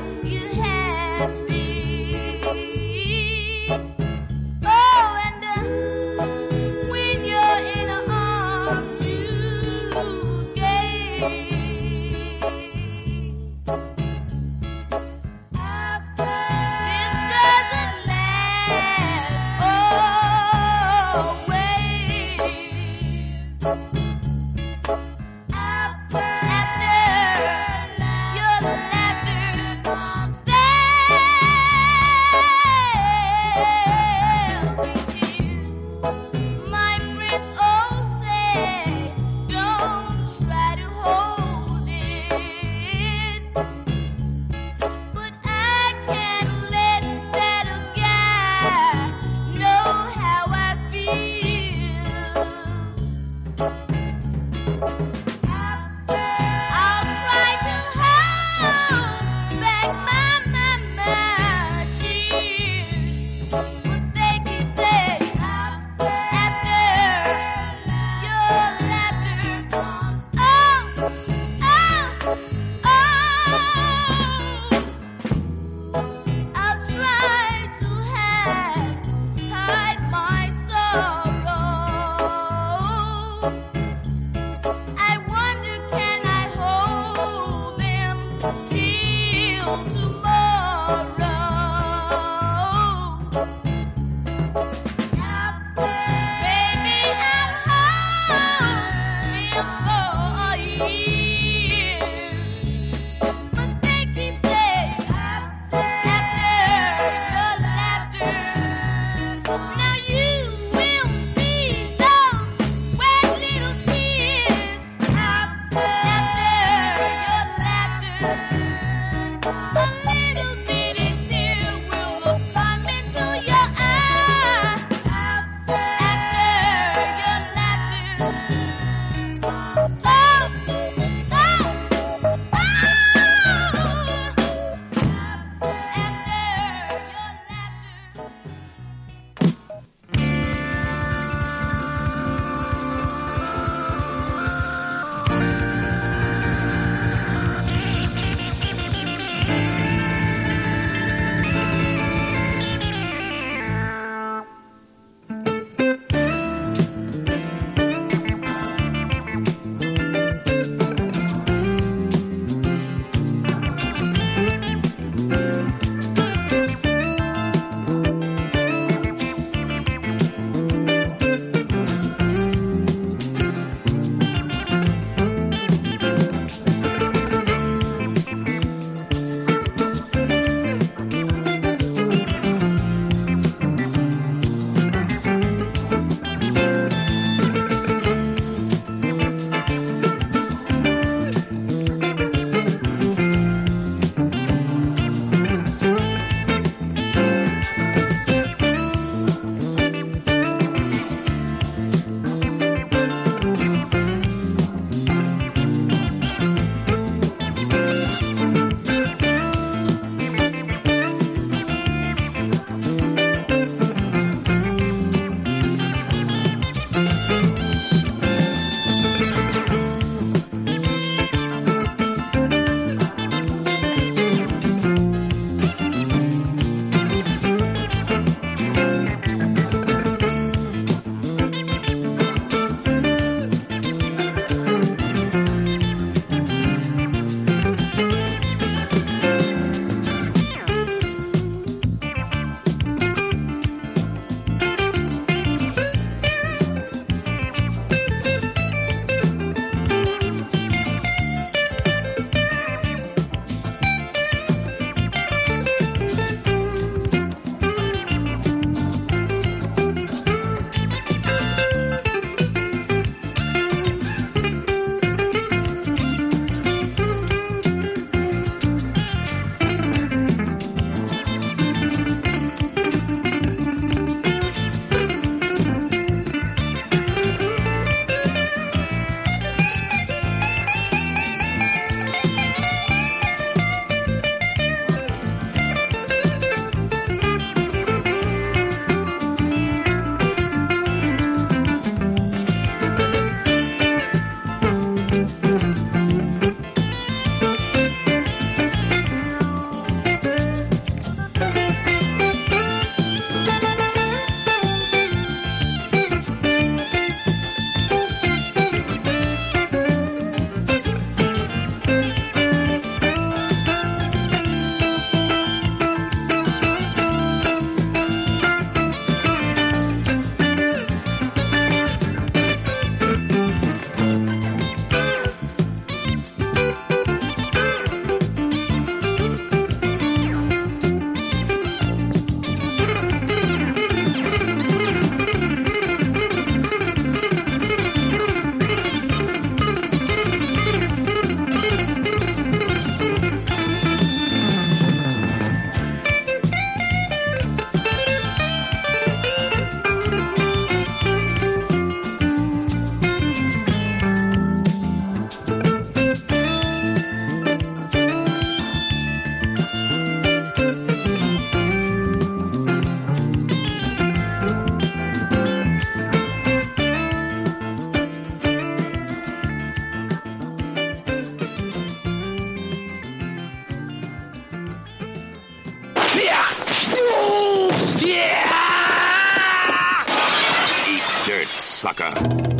sucker.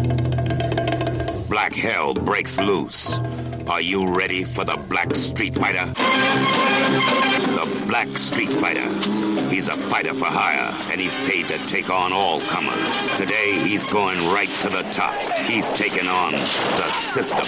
Black hell breaks loose. Are you ready for the Black Street Fighter? The Black Street Fighter. He's a fighter for hire, and he's paid to take on all comers. Today, he's going right to the top. He's taking on the system.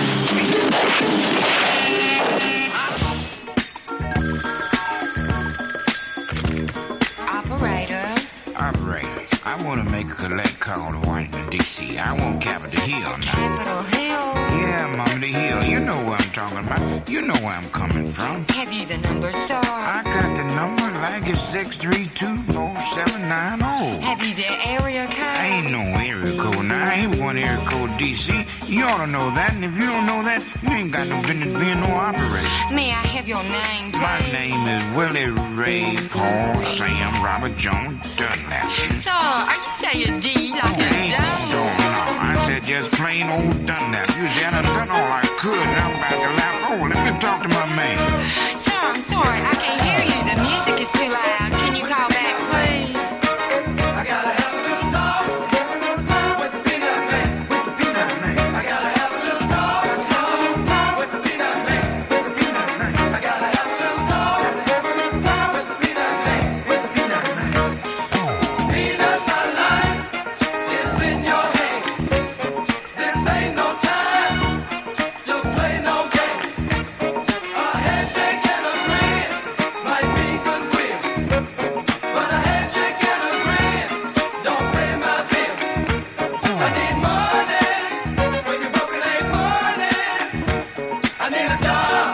Operator, I want to make a collect call to Washington, D.C. I want Capitol Hill now. Capitol Hill? Yeah, Mama, the Hill. You know where I'm talking about. You know where I'm coming from. Have you the number, sir? I got the number, like it's 632-4790. Have you the area code? Ain't no area code now. I ain't one area code, D.C. You ought to know that, and if you don't know that, you ain't got no business being no operator. May I have your name, please? My name is Willie Ray Paul Sam Robert Jones Dunlap. Sir, are you saying D like a dumb? No, I said just plain old Dunlap. You said I done all I could, and I'm about to laugh. Oh, let me talk to my man. Sir, I'm sorry, I can't hear you. The music is too loud. Can you call back, please? I gotta have a little talk with the peanut man, with the peanut man. I gotta have a little talk with the peanut man, with the peanut man. I gotta have a little talk with the peanut man, with the peanut man. Peanut, my life is in your hand. This ain't no time to play no games. A handshake and a grin might be goodwill, but a handshake and a grin don't pay my bills. I need money when you're broken, ain't money. I need a job.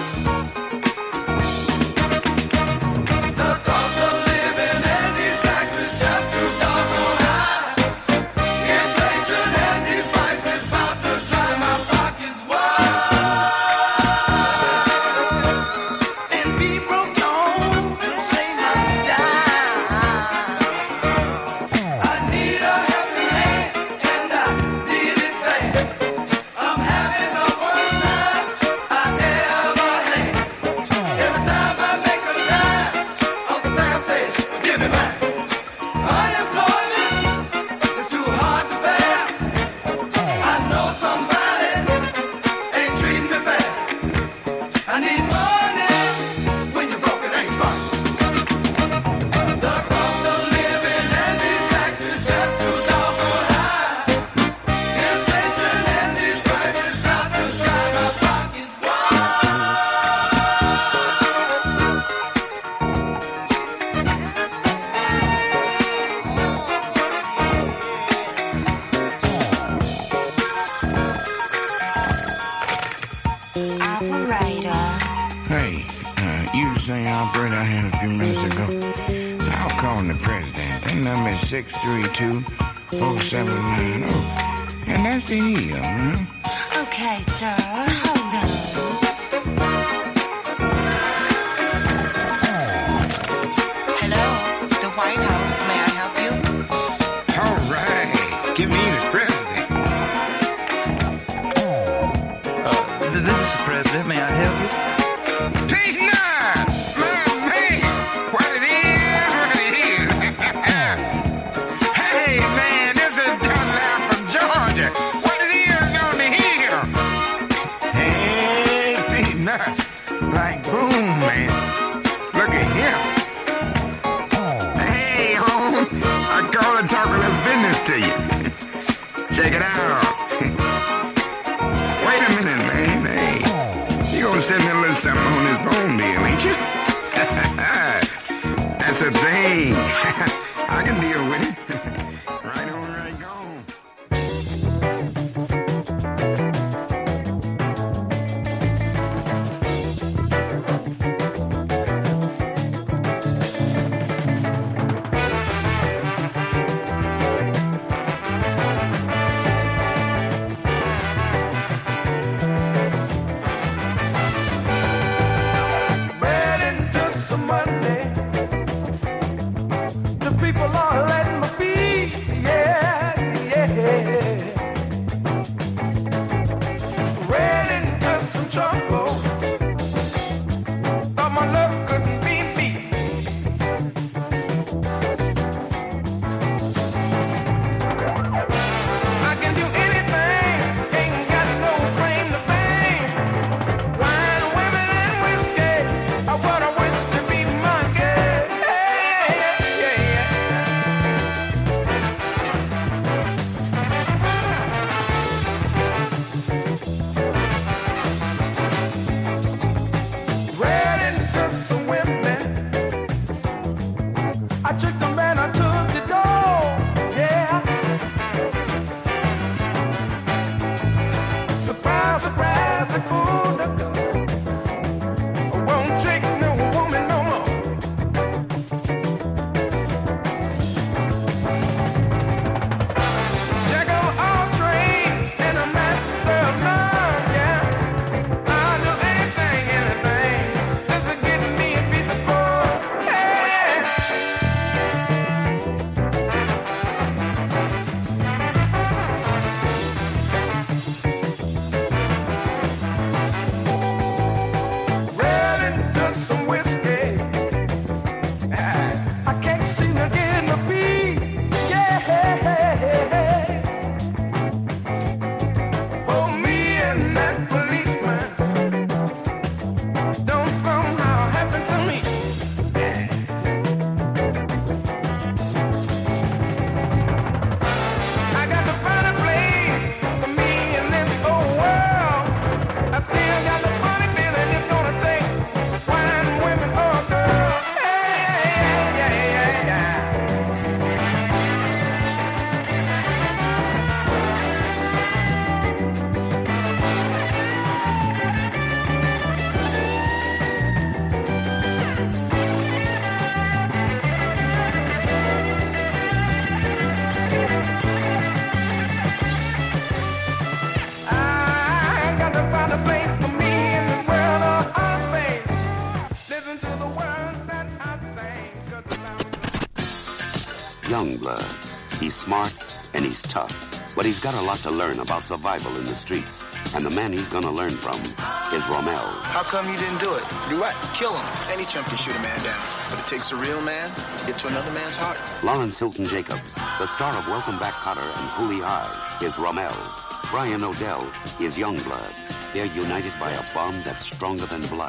The cost of living and these taxes just too doggone high. Inflation and these prices about to drive my pockets wide. And people don't say much down. I need a helping hand, and I need it bad. I'm having the worst time I ever had. Every time I make a dime, Uncle Sam says, "Give me back." Unemployment is too hard to bear. I know somebody ain't treating me fair. I need money when you're broken, ain't fun. The cost of living and these taxes just too doggone high. Inflation and these prices about to drive my pockets Operator. Hey, you the same operator I had a few minutes ago. I'll call the president. That number is 632-4790. And that's the Hill, man. Okay, sir, hold on. Hello, the White House. May I help you? All right. Give me the president. This is the president. May I help you? Peanut! My man! What it is. Hey, man, this is Dunlap from Georgia. What it is on the hill? Hey, Peanut. Like boom, man. Look at him. Hey, home. I called to talk a little business to you. Check it out. Wait a minute, man. Hey, you gonna send me a little something on this phone deal, ain't you? That's a thing. I can deal with it. Right on, right gone. bread into some money. The people are letting me be, yeah, yeah. Ran into some trouble, but my luck couldn't be me. tricked the man, I took the door. Yeah. Surprise, surprise, the fool the gun. I won't trick no woman no more. Jack of all trades and a master of none, yeah. I'll do anything, just to get me a piece of gold. Hey. Red and just some whiskey. I can't seem to get my feet. Yeah. For me and that policeman don't somehow happen to me. I got to find a place for me in this old world. I still got the funny feeling it's gonna take fine women or a girl. I got to find a place for me in this world of our space. Listen to the words that I sing. Youngblood. He's smart and he's tough, but he's got a lot to learn about survival in the streets. And the man he's gonna learn from is Romel. How come you didn't do it? Do what? Kill him. Any chump can shoot a man down. But it takes a real man to get to another man's heart. Lawrence Hilton Jacobs, the star of Welcome Back, Kotter and Cooley High, is Romel. Brian O'Dell is Youngblood. They're united by a bond that's stronger than blood.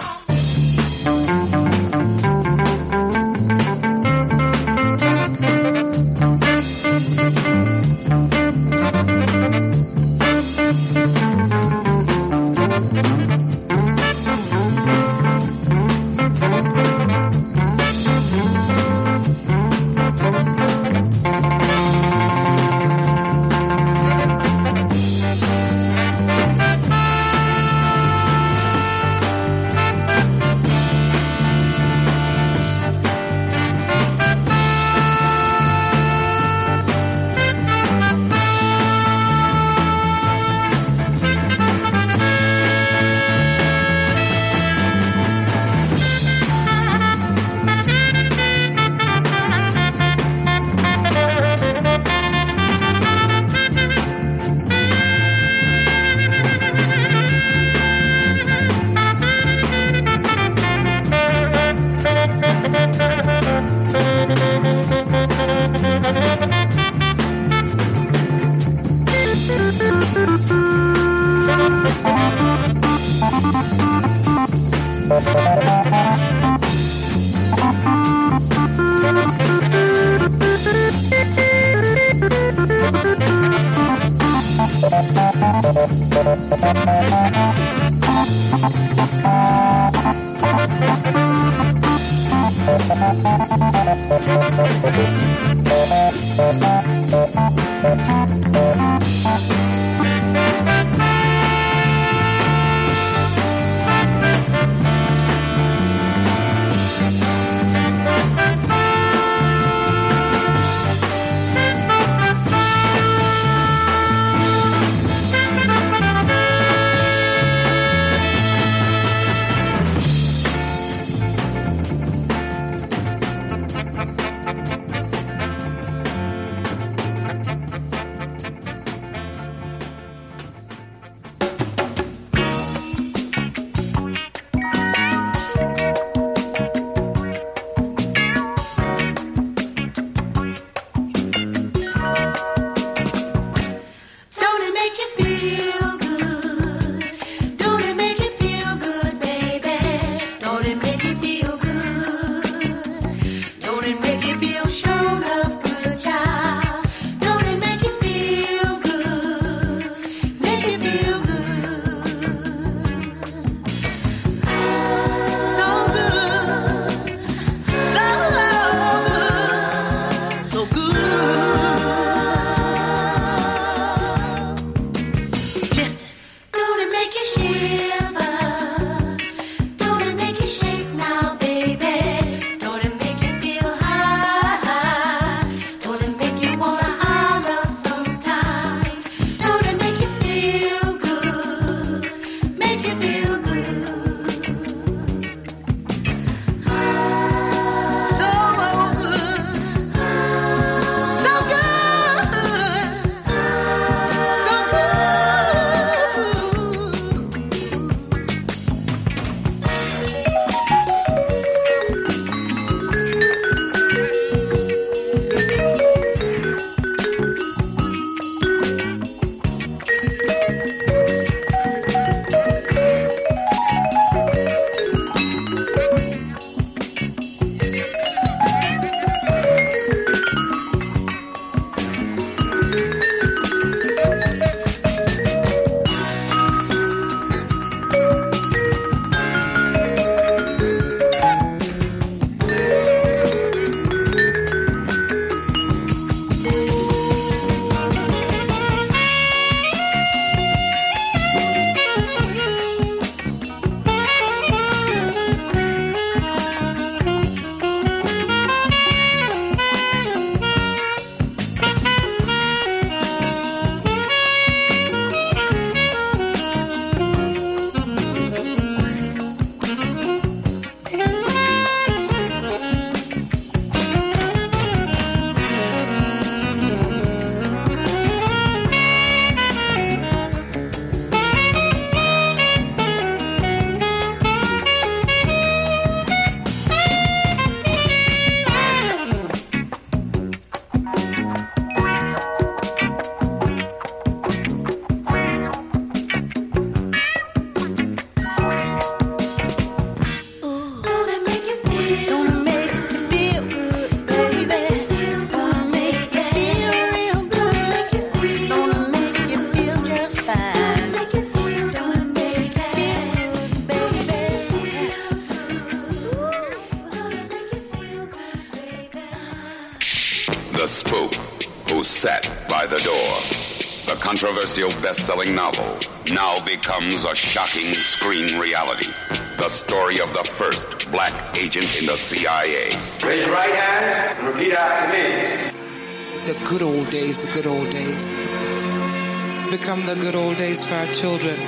The Spook Who Sat by the Door. The controversial best-selling novel now becomes a shocking screen reality. The story of the first black agent in the CIA. Raise your right hand and repeat after me. The good old days, the good old days. Become the good old days for our children.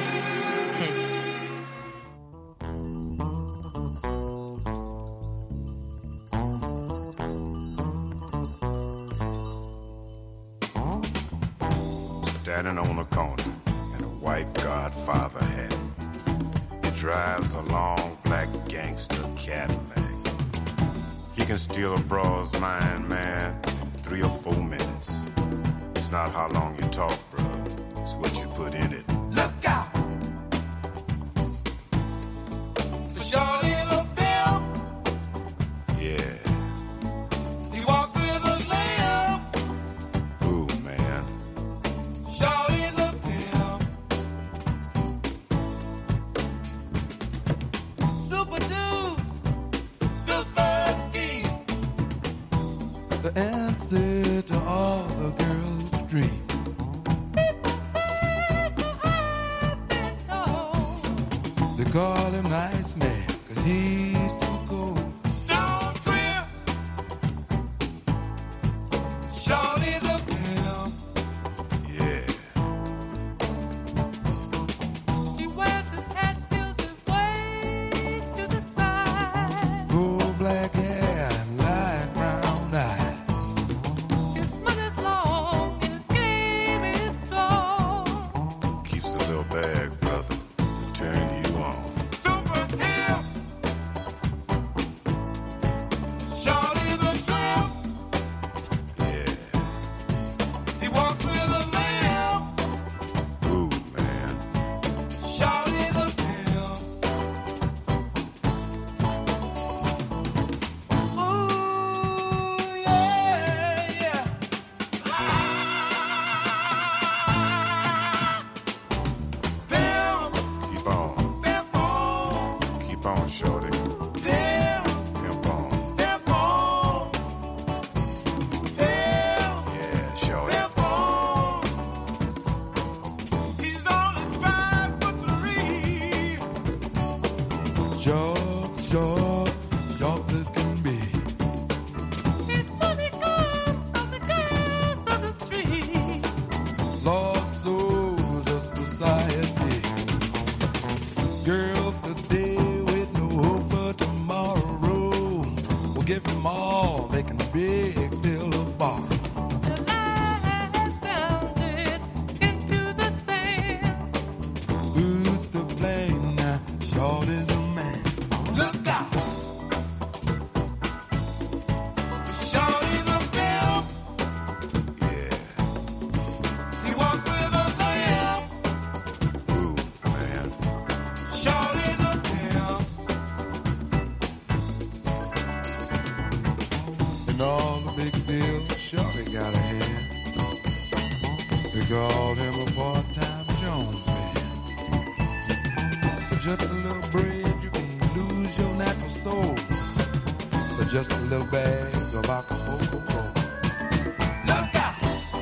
Standing on a corner in a white Godfather hat. He drives a long black gangster Cadillac. He can steal a broad's mind, man, in 3 or 4 minutes. It's not how long you talk, bro. It's what you put in it. Look out! The shorty look down. Yeah. He walks with a lamb. Ooh, man. Shorty look down. Super dude. Super scheme. The answer to all the girls' dreams. They call him Nice Man, 'cause he's too cold. Stone Trip, Shorty the Pimp. Yeah. He wears his hat tilted way to the side. Gold black hair and light brown eyes. His money's long and his game is strong. Keeps the little bag, brother. Turn you on. Super hip. Shorty the Tramp. Yeah. He walks with a lamb. Ooh, man. Shorty the Pimp. Ooh, yeah, yeah. Pimp, Keep on. pimp on, Keep on, shorty. pimp, Pimp on. pimp on. Pimp, Yeah, shorty. pimp on. He's only 5'3". Short as can be. His money comes from the girls of the street. Lost souls of society. Girls today with no hope for tomorrow. We'll give them all they can beg, still a bar. The line has bounded into the sand. Who's to blame now? Short is a man. Look out! Shorty the Pimp. Yeah. He walks with a lamb. Ooh, man. Shorty the Pimp. And all the big deals Shorty got a hand. They called him a part-time Jones man. For just a little bread, you can lose your natural soul. For just a little bag of Acapulco gold. Look out!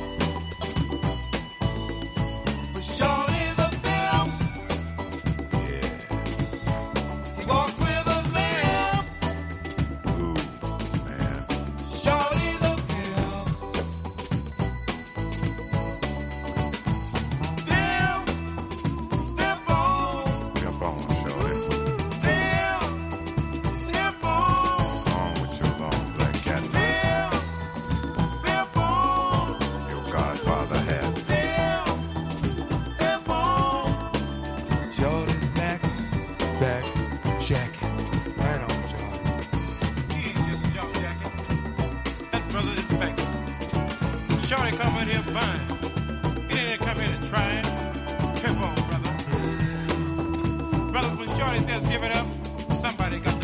For Shorty the Pimp. Yeah. He walks with a lamb. Ooh, man. Shorty the Pimp. Pimp, pimp on, Pimp on, shorty. pimp, pimp on, On with your long black Cadillac. pimp, pimp on, Your Godfather hat. pimp, pimp on. Shorty's back jacket. Right on, Shorty. He ain't just a jump jacket. That brother is fake. Shorty come in here buying. He didn't come here to try it. Pimp on, brother. Brothers, when Shorty says give it up, somebody got